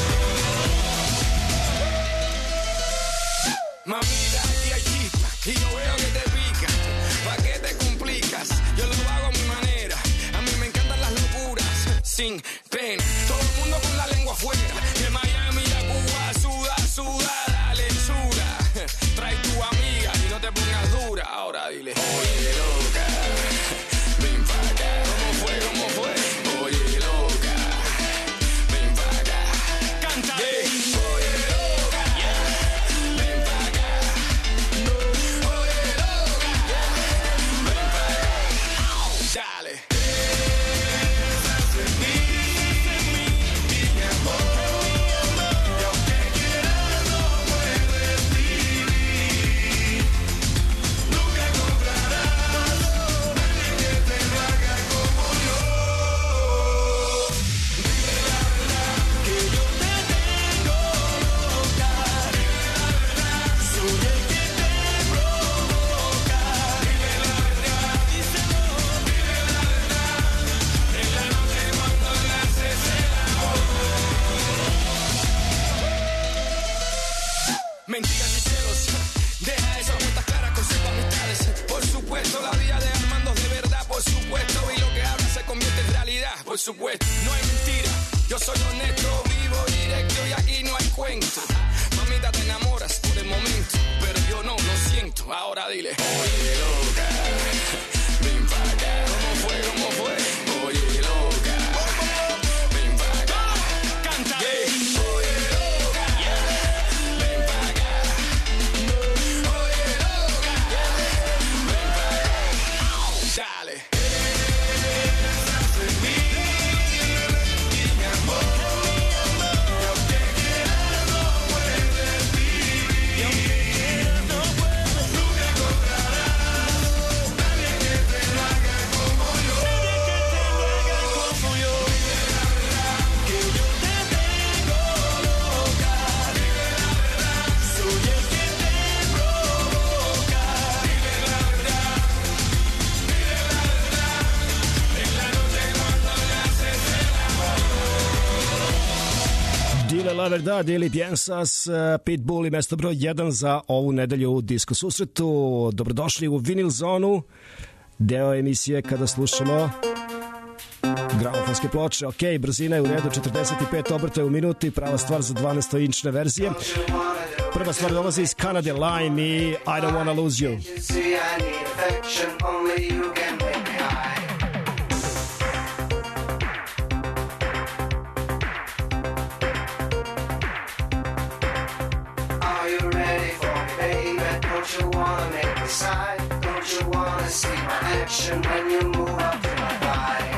Mamita, aquí hay chispa y yo veo que te pica. ¿Pa' qué te complicas? Yo lo hago a mi manera. A mí me encantan las locuras sin pena. Todo el mundo con la lengua afuera. De Miami a Cuba, suda, suda, dale, suda. Trae tu amiga y no te pongas dura. Ahora dile. Oye, loca, ven pa' acá. ¿Cómo fue? Oye, loca, ven pa' acá. Canta. Oye, loca, ven pa' acá. Oye, loca, ven pa' acá. Dale. Piensas en mí, mi amor. Y aunque quieras no puedes vivir. Nunca encontrarás nadie que te lo haga como yo. Dime la verdad que yo te tengo loca. Dime la verdad, soy el que te provoca. Dime la verdad, díselo. Dime la verdad, en la noche cuando le haces el amor. Mentiras y celos, deja esas cuentas claras, conserva amistades. Por supuesto, la vida de Armando es de verdad, por supuesto. Y lo que habla se convierte en realidad, por supuesto. No hay mentira, yo soy honesto, vivo directo y aquí no hay cuento. Mamita, te enamoras por el momento, pero yo no lo siento. Ahora dile. Oye, loca, ven pa' acá. ¿Cómo fue? Oye, loca, ven pa' acá. Canta. Oye, loca, ven pa' acá. Oye, loca, ven pa' acá. Dile la verdad ili piensas, Pitbull i mesto broj 1 za ovu nedelju u Disko susretu. Dobrodošli u Vinil zonu, deo emisije kada slušamo gramofonske ploče. Ok, brzina je u redu, 45 obrtaja u minuti, prava stvar za 12-inčne verzije. Prva stvar dolazi iz Kanade, Lime i I Don't Wanna Lose You. Don't you wanna make me sigh? Don't you wanna see my action when you move up to my thigh?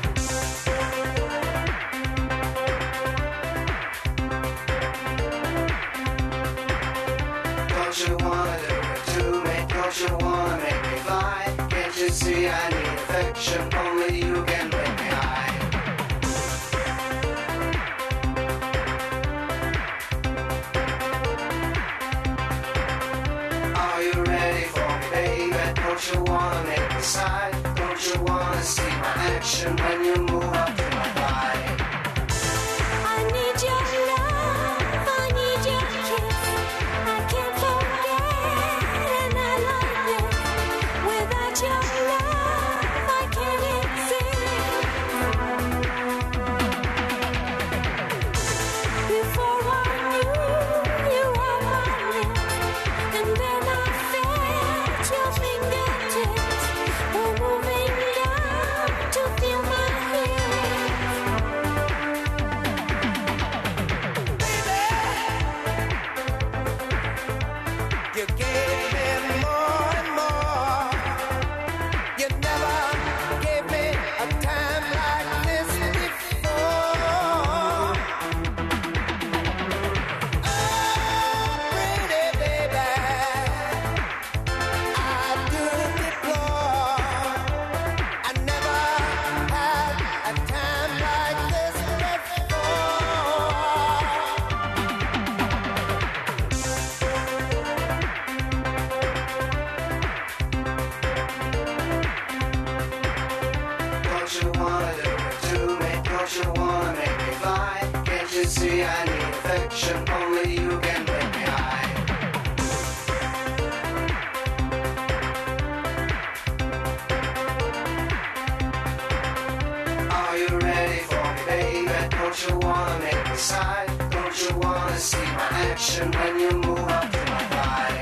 Don't you wanna do it to me? Don't you wanna make me fly? Can't you see I need affection? Only you can make me high. Don't you wanna make me sigh? Don't you wanna see my action when you move up to my thigh? I need your love, I need your kiss. I can't forget and I like it. Without your love, I can't exist. Before I knew you were my lips, and then I felt your fingertips were moving down to feel my You gave me more and more. You never gave me a time like this before. Oh, pretty baby, I do deplore. I never had a time like this before. Don't you wanna do it to me? Don't you wanna make me fly? Can't you see I need affection? Only you can make me high. Are you ready for me, baby? Don't you wanna make me sigh? Don't you wanna see my action when you move up to my thigh?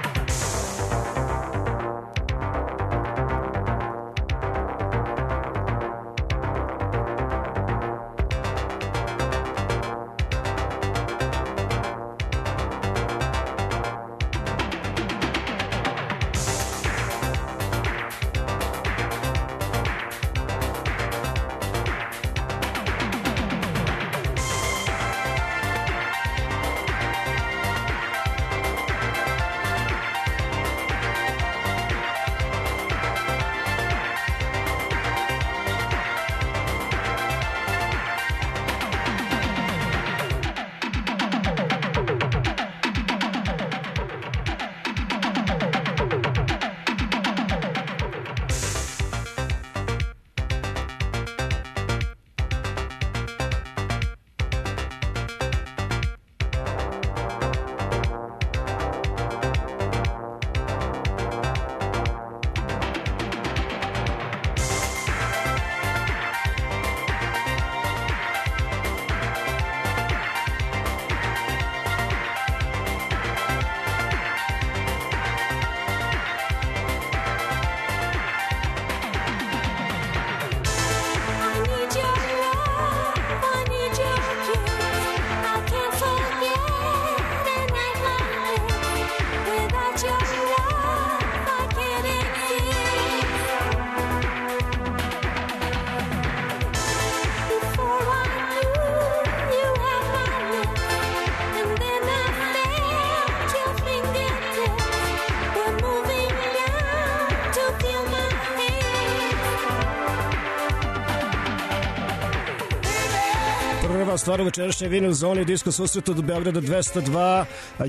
Prva stvar u večerašnjoj Vinil zoni Disko susretu do Beograda 202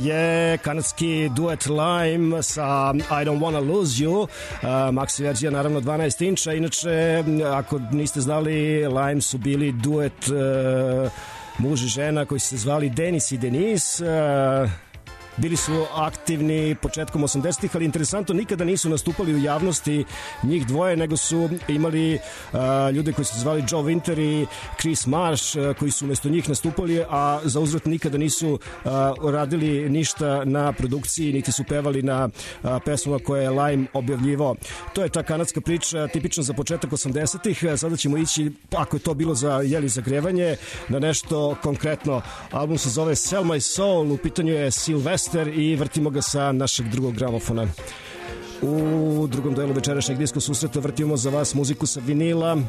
je kanadski duet Lime sa I Don't Wanna Lose You. Maxi verzija naravno 12 inča. Inače, ako niste znali, Lime su bili duet muž i žena koji su se zvali Denis i Denis. Bili su aktivni početkom 80-ih, ali interesantno, nikada nisu nastupali u javnosti njih dvoje, nego su imali ljude koji su se zvali Joe Winter i Chris Marsh, koji su umjesto njih nastupali, a za uzvrat nikada nisu radili ništa na produkciji, niti su pevali na pesmama koje je Lime objavljivao. To je ta kanadska priča, tipična za početak 80-ih. Sada ćemo ići, ako je to bilo za zagrevanje, na nešto konkretno. Album se zove Sell My Soul, u pitanju je Sylvester i vrtimo ga sa našeg drugog gramofona. U drugom delu večerašnjeg disko susreta vrtimo za vas muziku sa vinila.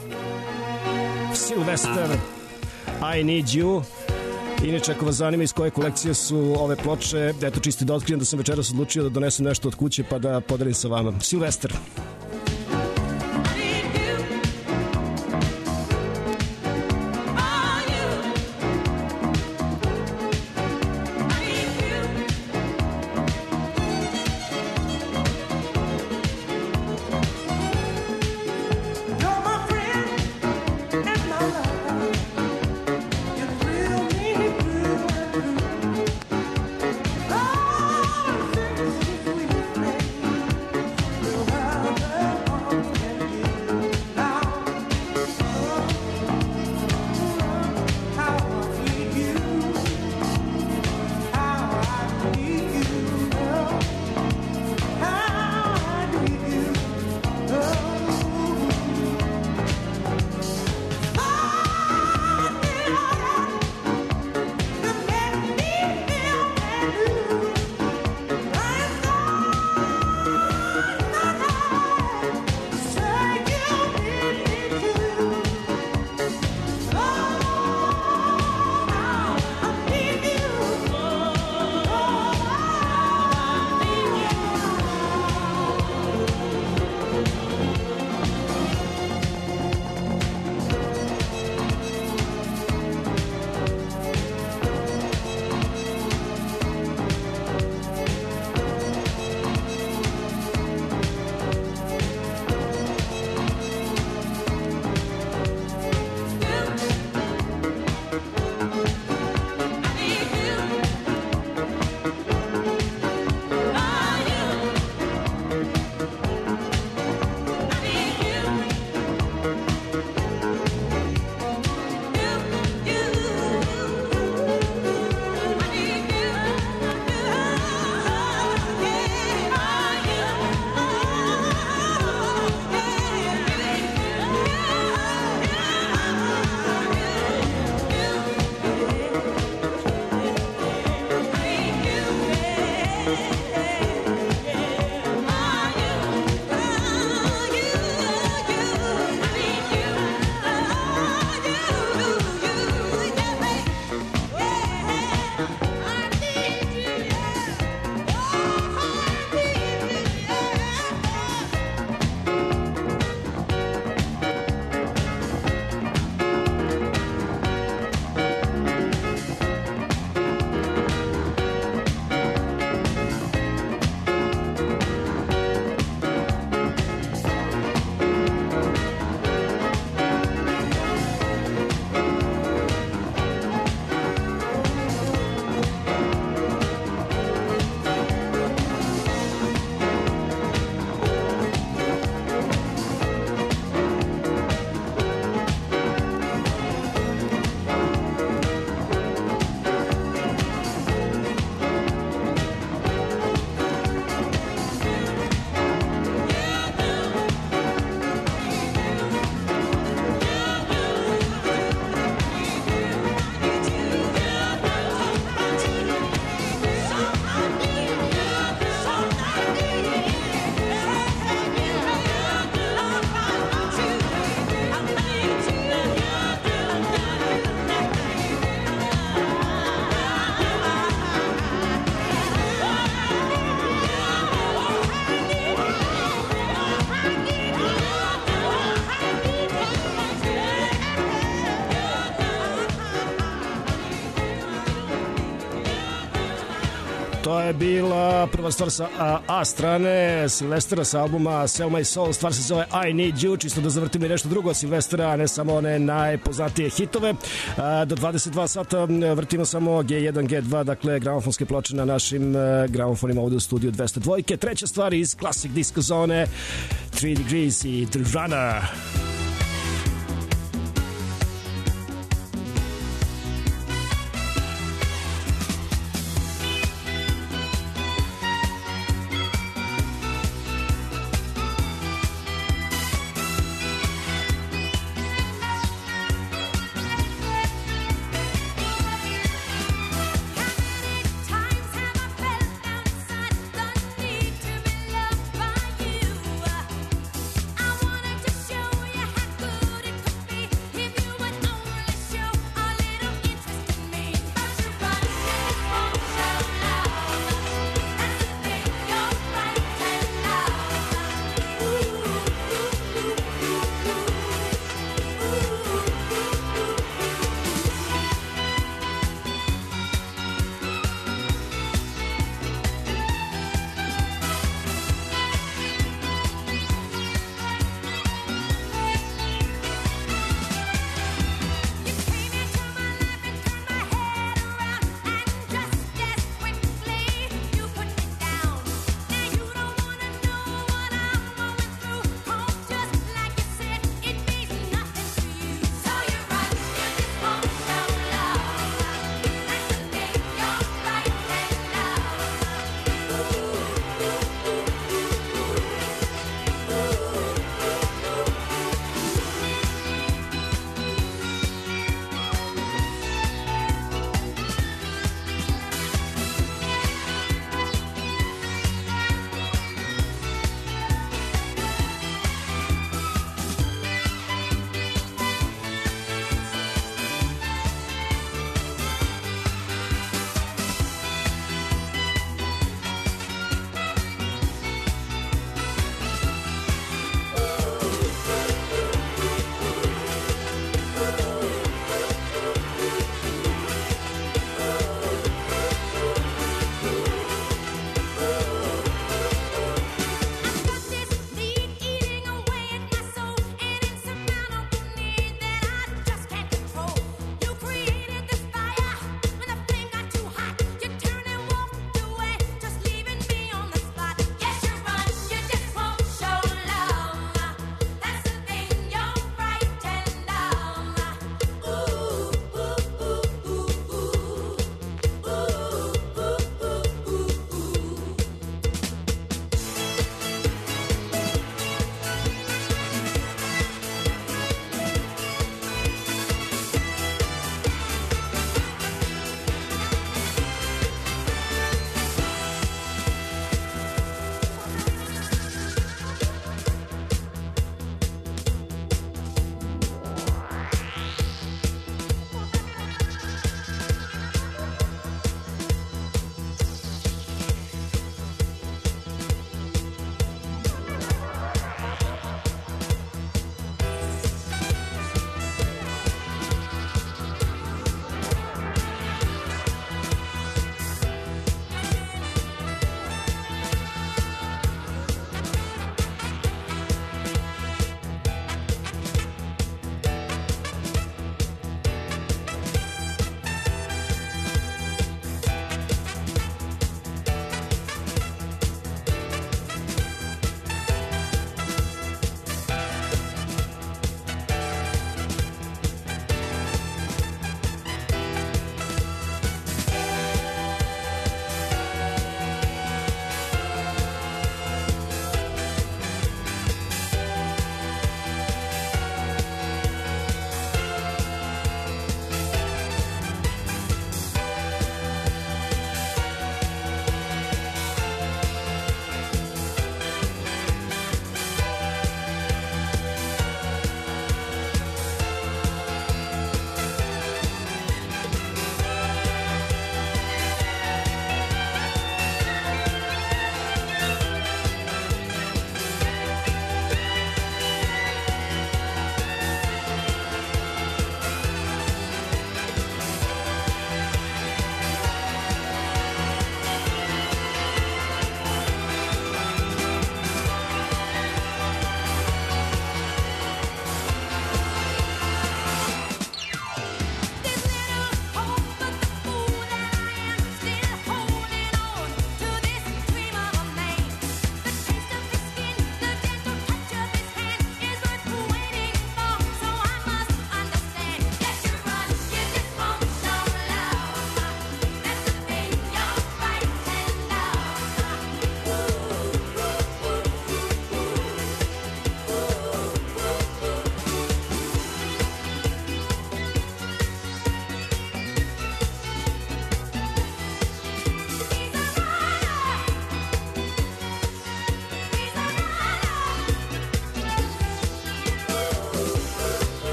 Sylvester, I Need You. Inače, ako vas zanima iz koje kolekcije su ove ploče, eto čisti da otkrijem da sam večeras odlučio da donesem nešto od kuće pa da podelim sa vama. Sylvester. Oh, To je bila prva stvar sa A strane Silvestera sa albuma Sell My Soul. Stvar se zove I Need You, čisto da zavrtimo i nešto drugo Silvestera, a ne samo one najpoznatije hitove. Do 22 sata vrtimo samo G1, G2, dakle gramofonske ploče na našim gramofonima ovde u studiju 202. Treća stvar iz Classic Disco Zone, 3 Degrees i The Runner. Show you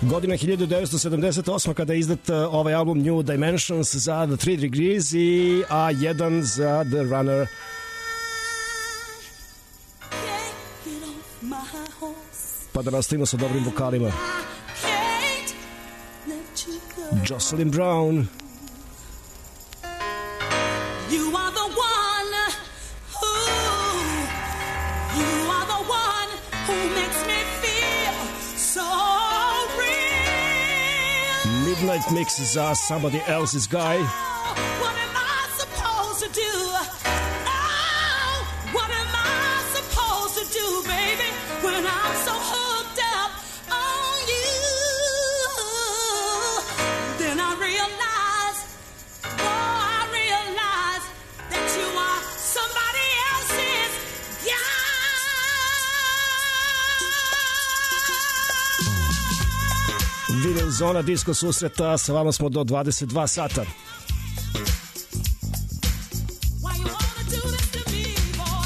Godina 1978. kada je izdat ovaj album New Dimensions za The 3 Degrees i A1 za The Runner. Pa da nastavimo sa dobrim vokalima. Jocelyn Brown. You are the one who makes me feel so real. Midnight Mix za Somebody Else's Guy. What am I supposed to do? Oh, what am I supposed to do, baby, when I'm so hooked up on you? Then I realize, oh, I realize that you are somebody else's guy. Vinyl Zona Disco susreta, sa vama smo do 22 sata. Why you wanna do this to me, boy?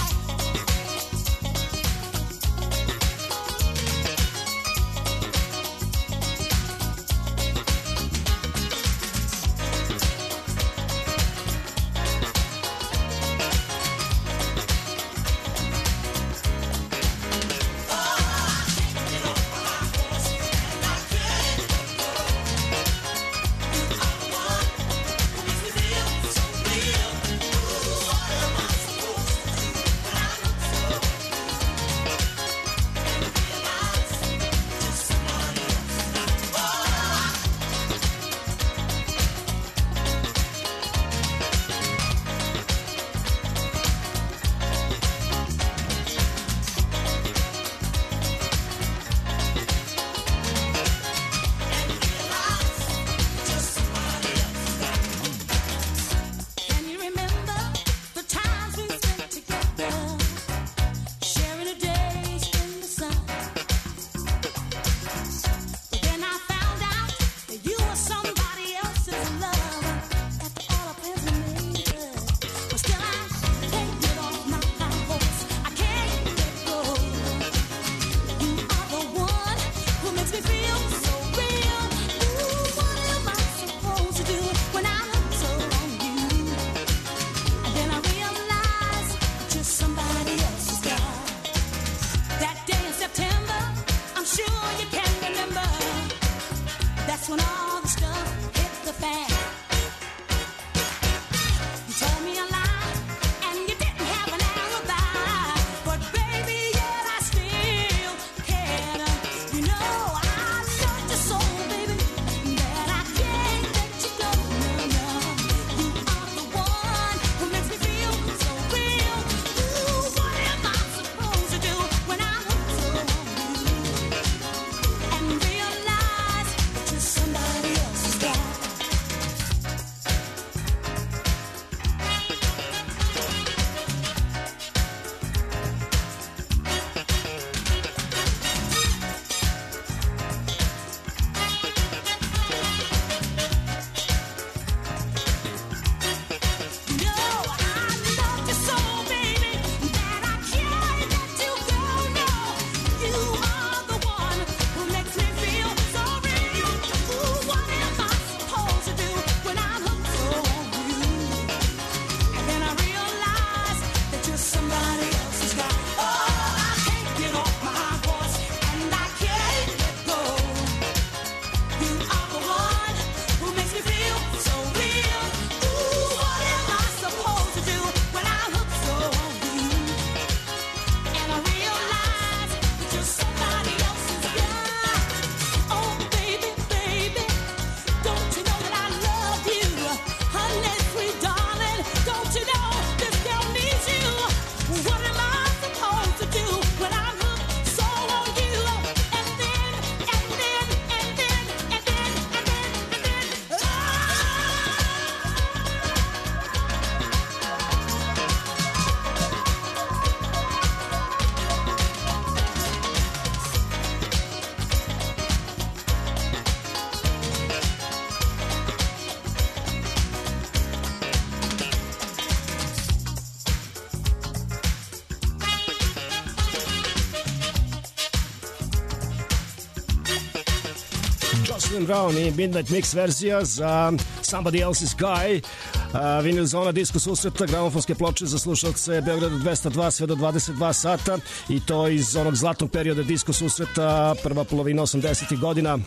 Jocelyn Brown i Midnight Mix verzija za Somebody Else's Guy. Vinil zona disco susreta, gramofonske ploče za slušalce Beograda 202 sve do 22 sata i to iz onog zlatnog perioda disco susreta, prva polovina 80-ih godina.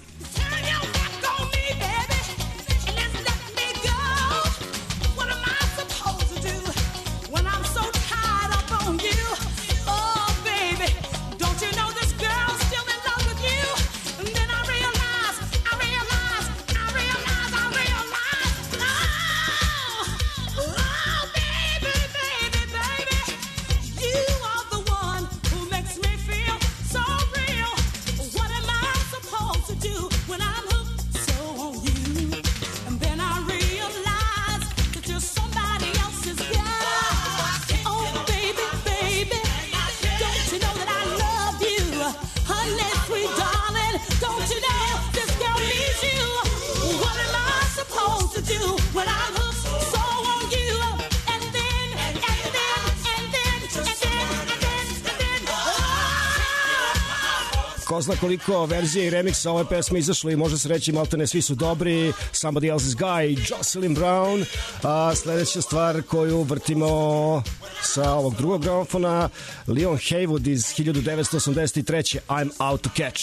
Ko zna koliko verzije i remiksa ove pesme izašlo i može se reći maltene svi su dobri. Somebody Else's Guy, Jocelyn Brown. A sledeća stvar koju vrtimo sa ovog drugog gramofona, Leon Haywood iz 1983. I'm Out to Catch.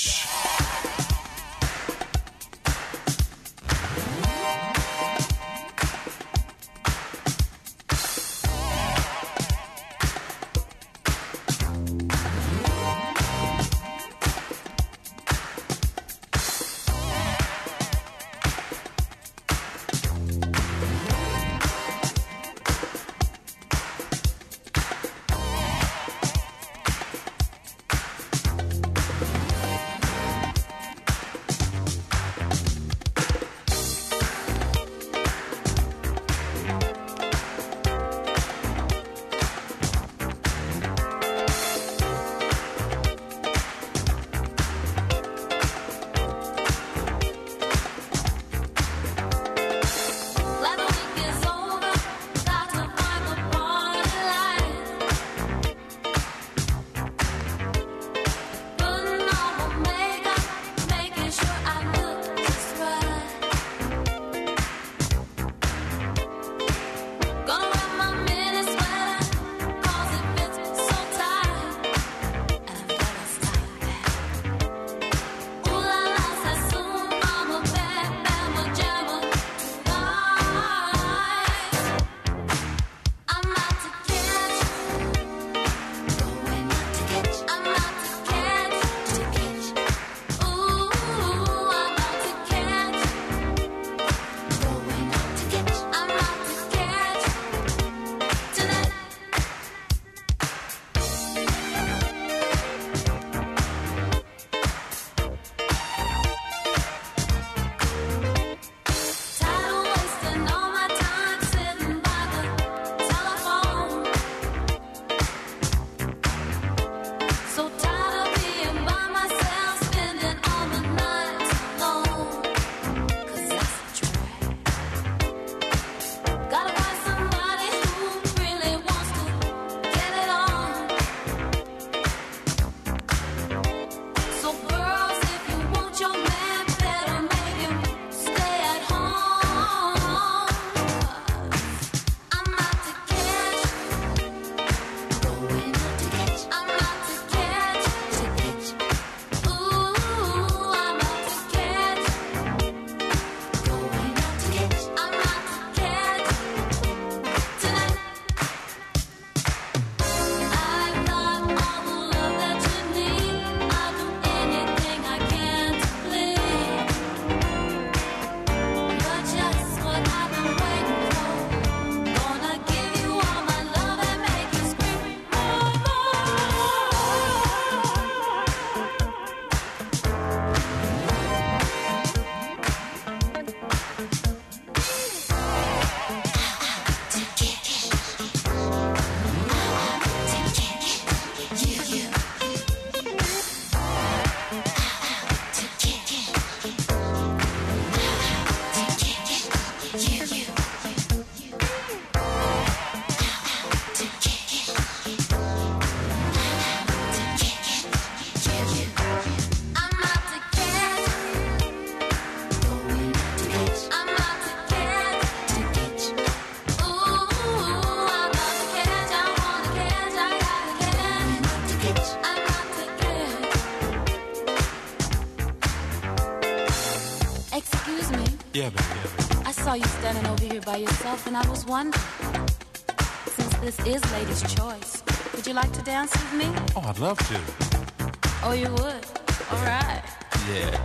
Yeah, baby. I saw you standing over here by yourself, and I was wondering, since this is ladies' choice, would you like to dance with me? Oh, I'd love to. Oh, you would? All right. Yeah.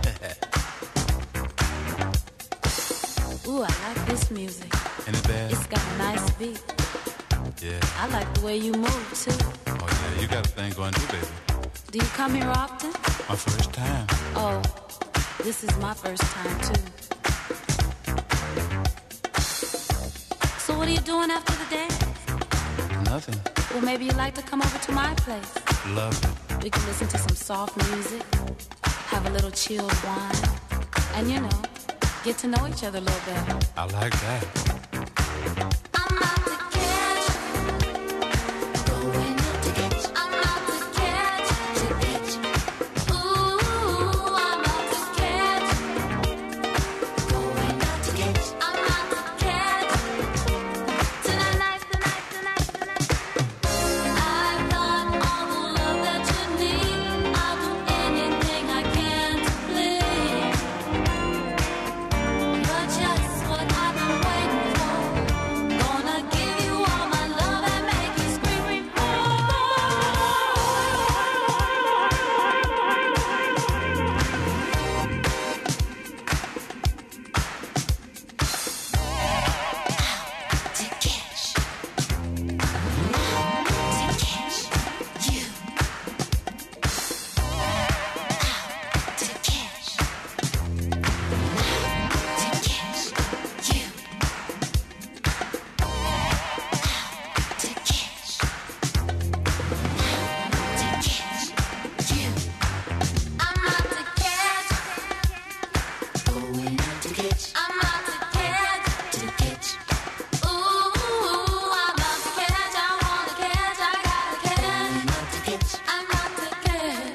Ooh, I like this music. Ain't it bad? It's got a nice beat. Yeah. I like the way you move, too. Oh, yeah, you got a thing going too, baby. Do you come here often? My first time. Oh, this is my first time, too. So what are you doing after the dance? Nothing. Well, maybe you'd like to come over to my place. Love it. We can listen to some soft music, have a little chilled wine, and, you know, get to know each other a little better. I like that. I'm out to catch, going out to catch. I'm out to catch, to catch. Ooh, I'm out to catch, going out to catch. I'm out to catch, tonight, tonight, tonight, tonight. I've got all the love that you need. I'll do anything I can to please. You're just what I've been waiting for. Gonna give you all my love and make you scream, to catch, you, to catch, you, to catch, you. I'm out to catch, going out to catch. I'm out to catch, to catch. Ooh, I'm out to catch. I wanna catch. I gotta catch. I'm out to catch.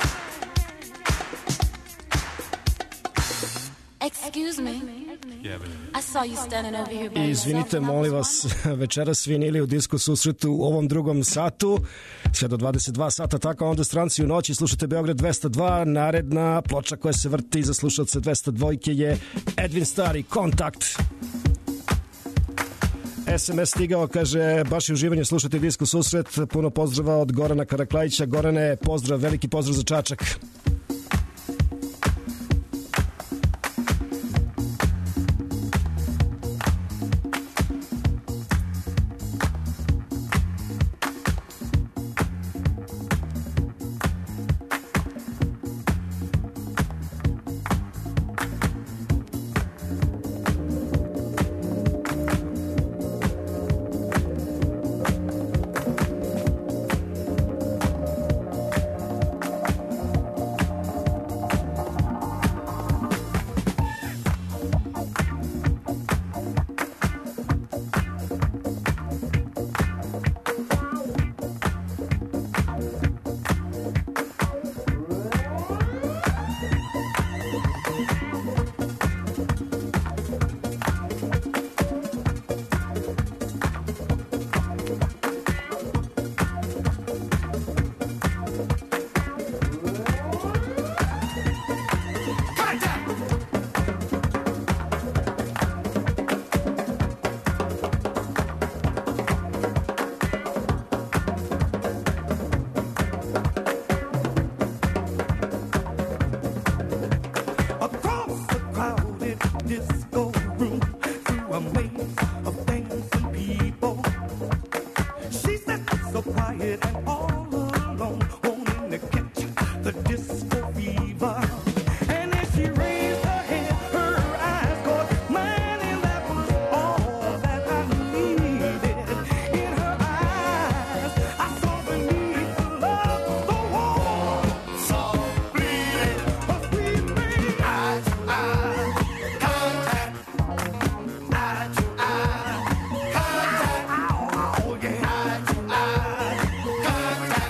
Excuse me. Yeah, baby. I saw you standing over here by yourself. Izvinite, and I was molim vas, večeras svinili u Disko susretu u ovom drugom satu, sve do 22 sata, tako onda stranci u noći, slušate Beograd 202, naredna ploča koja se vrti za slušalce 202 je Edwin Stari, Kontakt. SMS stigao, kaže, baš je uživanje slušati Disko susret, puno pozdrava od Gorana Karaklajića. Gorane, pozdrav, veliki pozdrav za Čačak. Contact.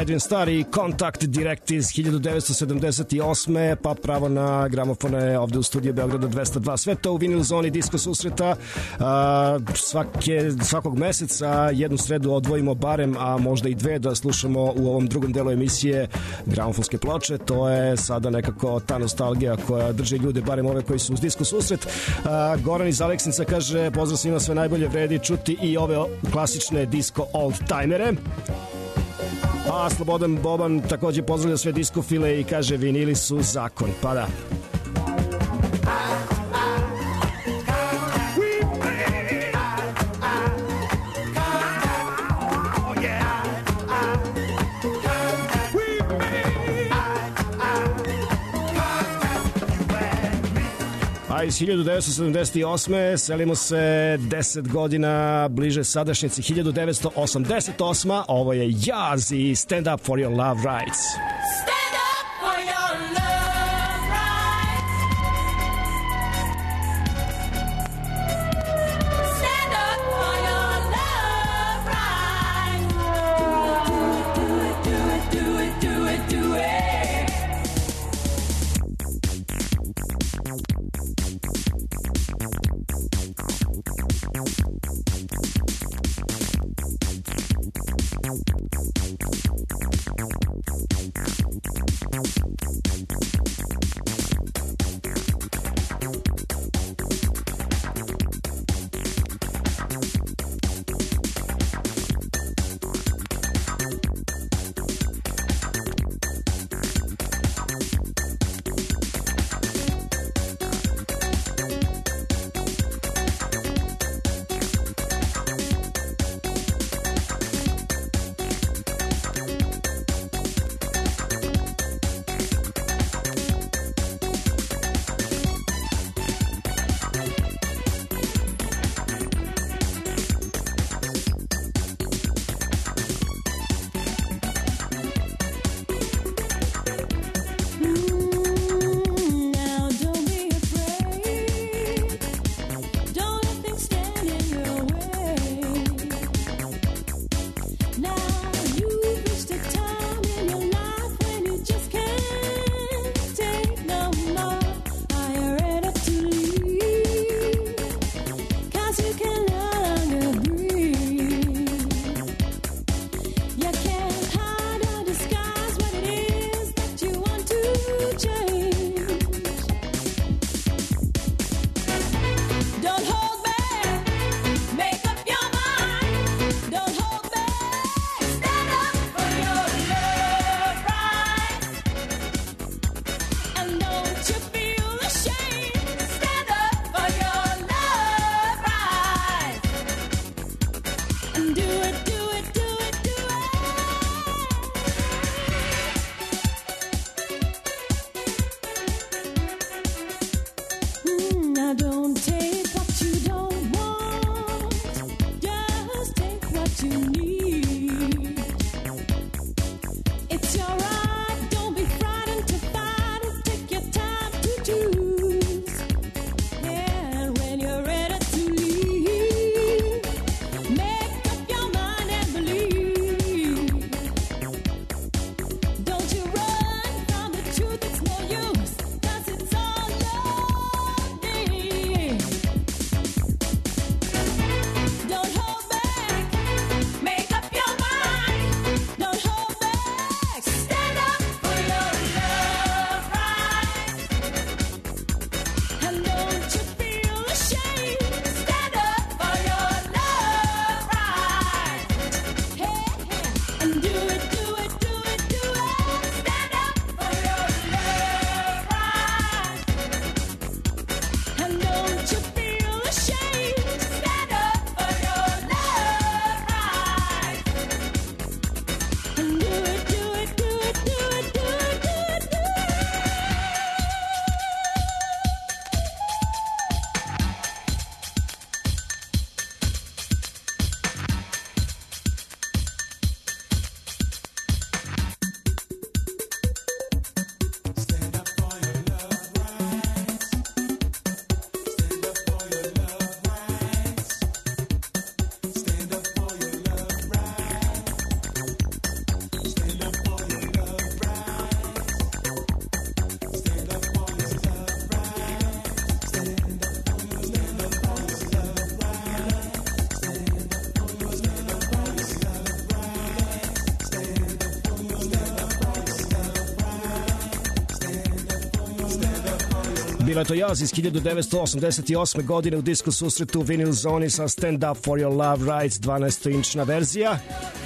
Edwin Starr i Contact Direct iz 1978. Pa pravo na gramofone ovde u studiju Beograda 202. Sve to u vinil zoni Disko susreta. Svakog meseca jednu sredu odvojimo barem, a možda i dve, da slušamo u ovom drugom delu emisije gramofonske ploče. To je sada nekako ta nostalgija koja drži ljude, barem ove koji su uz Disko susret. Goran iz Aleksinca kaže: pozdrav svima, sve najbolje, vredi čuti i ove klasične disco old-timere. A Slobodan Boban takođe pozdravlja sve diskofile i kaže: vinili su zakon. Pa da. Iz 1978. selimo se 10 godina bliže sadašnjici, 1988. Ovo je Jazz i Stand Up For Your Love Rights. Stand up for your love rights. Stand up for your love rights. Do it, do it, do it. Bila to Jaz iz 1988. godine u disco susretu Vinyl Zoni sa Stand Up For Your Love Rights 12-inčna verzija.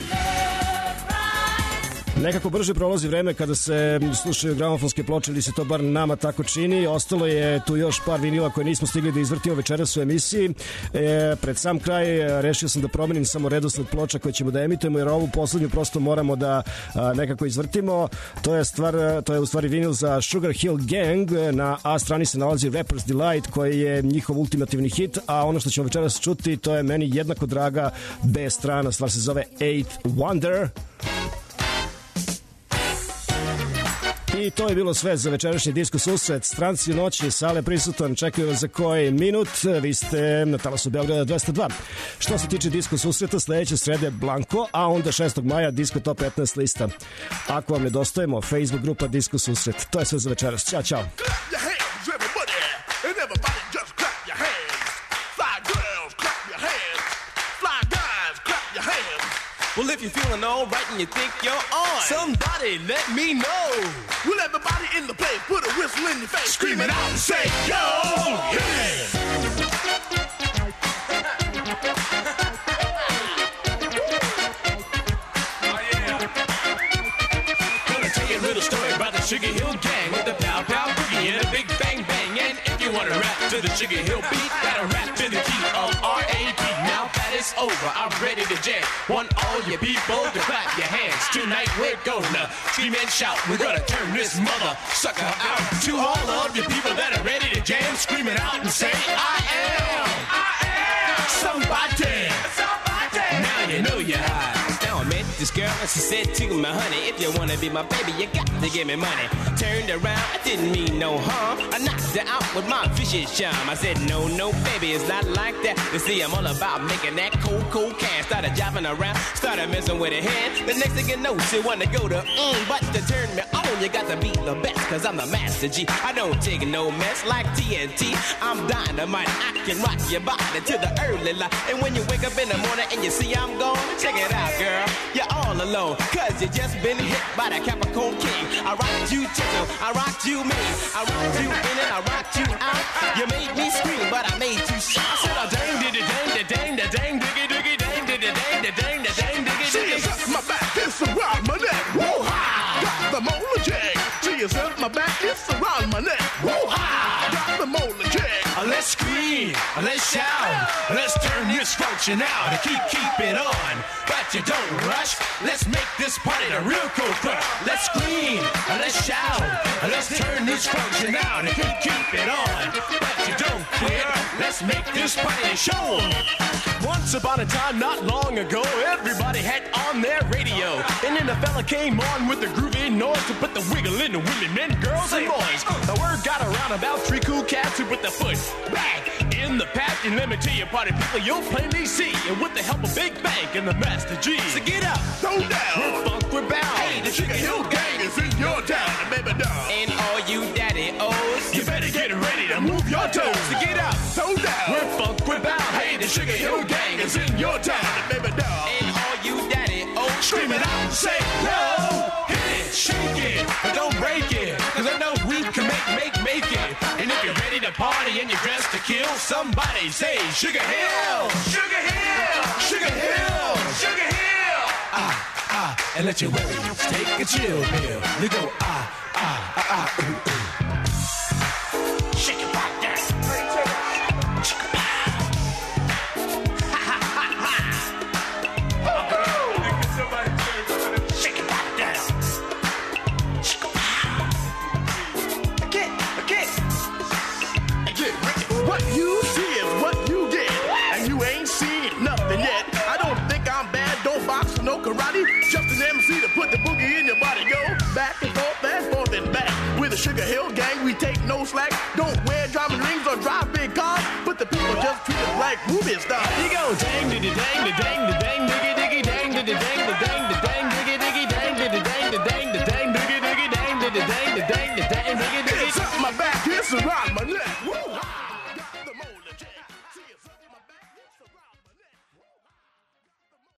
Nekako brže prolazi vreme kada se slušaju gramofonske ploče, ili se to bar nama tako čini. Ostalo je tu još par vinila koje nismo stigli da izvrtimo večeras u emisiji. Pred sam kraj rešio sam da promenim samo redosled ploča koje ćemo da emitujemo, jer ovu poslednju prosto moramo da nekako izvrtimo. To je u stvari vinil za Sugar Hill Gang. Na A strani se nalazi Rapper's Delight, koji je njihov ultimativni hit, a ono što ćemo večeras čuti, to je meni jednako draga B strana. Stvar se zove Eighth Wonder. I to je bilo sve za večerašnji disko susret. Stranci u noći, sale prisutan, čekaju vas za koji minut. Vi ste na talasu Beograda 202. Što se tiče disko susreta, sledeće srede Blanko, a onda 6. maja Disko Top 15 lista. Ako vam nedostajemo, Facebook grupa Disko susret. To je sve za večeras. Ćao, čao. Well, if you're feeling all right and you think you're on, somebody let me know. Well, everybody in the place put a whistle in your face, screaming out and say, yo, yeah! Story about the Sugar Hill Gang with the pow pow boogie and a big bang bang. And if you wanna rap to the Sugar Hill beat, gotta rap to the key of R.A.P. Now that it's over, I'm ready to jam. Want all you people to clap your hands. Tonight we're gonna scream and shout. We're gonna turn this mother sucker out. To all of you people that are ready to jam, screaming out and say, I am somebody. Now you know you're high. Now I met this girl and she said to me, honey, if you wanna be my baby, you got to give me money. Turned around, I didn't mean no harm. I knocked her out with my vicious charm. I said, no, no, baby, it's not like that. You see, I'm all about making that cold cash. Started jiving around, started messing with her hand. The next thing you know, she wanna go to but to turn me on, you got to be the best, cause I'm the master G. I don't take no mess like TNT. I'm dynamite, I can rock your body to the early light. And when you wake up in the morning and you see I'm gone, check it out, girl, you're all alone, cause you just been hit by the Capricorn King. I rocked you gentle, I rocked you mean, I rocked you in and I rocked you out. You made me scream, but I made you shout. I said, oh, dang, diddy, dang, da, dang, da, dang, diggy, diggy, dang, diddy, dang, da, dang, da, dang, diggy, diggy. She is up my back, it's around my neck, woo-ha! Got the molar jag. She is up my back, it's around my neck, woo-ha! Got the molar jag. Let's scream, let's shout, let's turn this function out and keep it on. But you don't rush, let's make this party the real cool crush. Let's scream, let's shout, let's turn this function out and keep it on. But you don't quit, let's make this party a show. Once upon a time, not long ago, everybody had on their radio. And then a fella came on with the groovy noise to put the wiggle in the women, men, girls, and boys. The word got around about three cool cats who put the foot back in the pack. And let me tell you, party people, you'll plainly see. And with the help of Big Bank and the Master G. So get up, throw down, we're funk, we're bound. Hey, the Sugar Hill Gang is in your town, and baby down. And all you daddy O's, you better get ready to move your toes. So get up, throw down, we're funk, we're bound. Hey, the Sugar Hill Gang is in your town, and baby down. And all you daddy O's, scream it out and say, no, hit it, shake it, but don't break it. Cause I know we can make it. And if you're ready to party and you're dressed to kill, somebody say Sugar Hill, Sugar Hill, Sugar Hill, Sugar Hill. And let your worries take a chill pill. You go ooh, ooh. Shake it like that. Shake it back. Ha ha ha ha. Shake it like that. Shake it back. Again. What you see is what you get, and you ain't seen nothing yet. I don't think I'm bad, don't box or no karate. Just an MC to put the boogie in your body. Go back and forth and back. With the Sugar Hill Gang, we take no slack. Don't wear diamond rings or drive big cars, but the people just treat us like movie stars. You go dang diddy dang da dang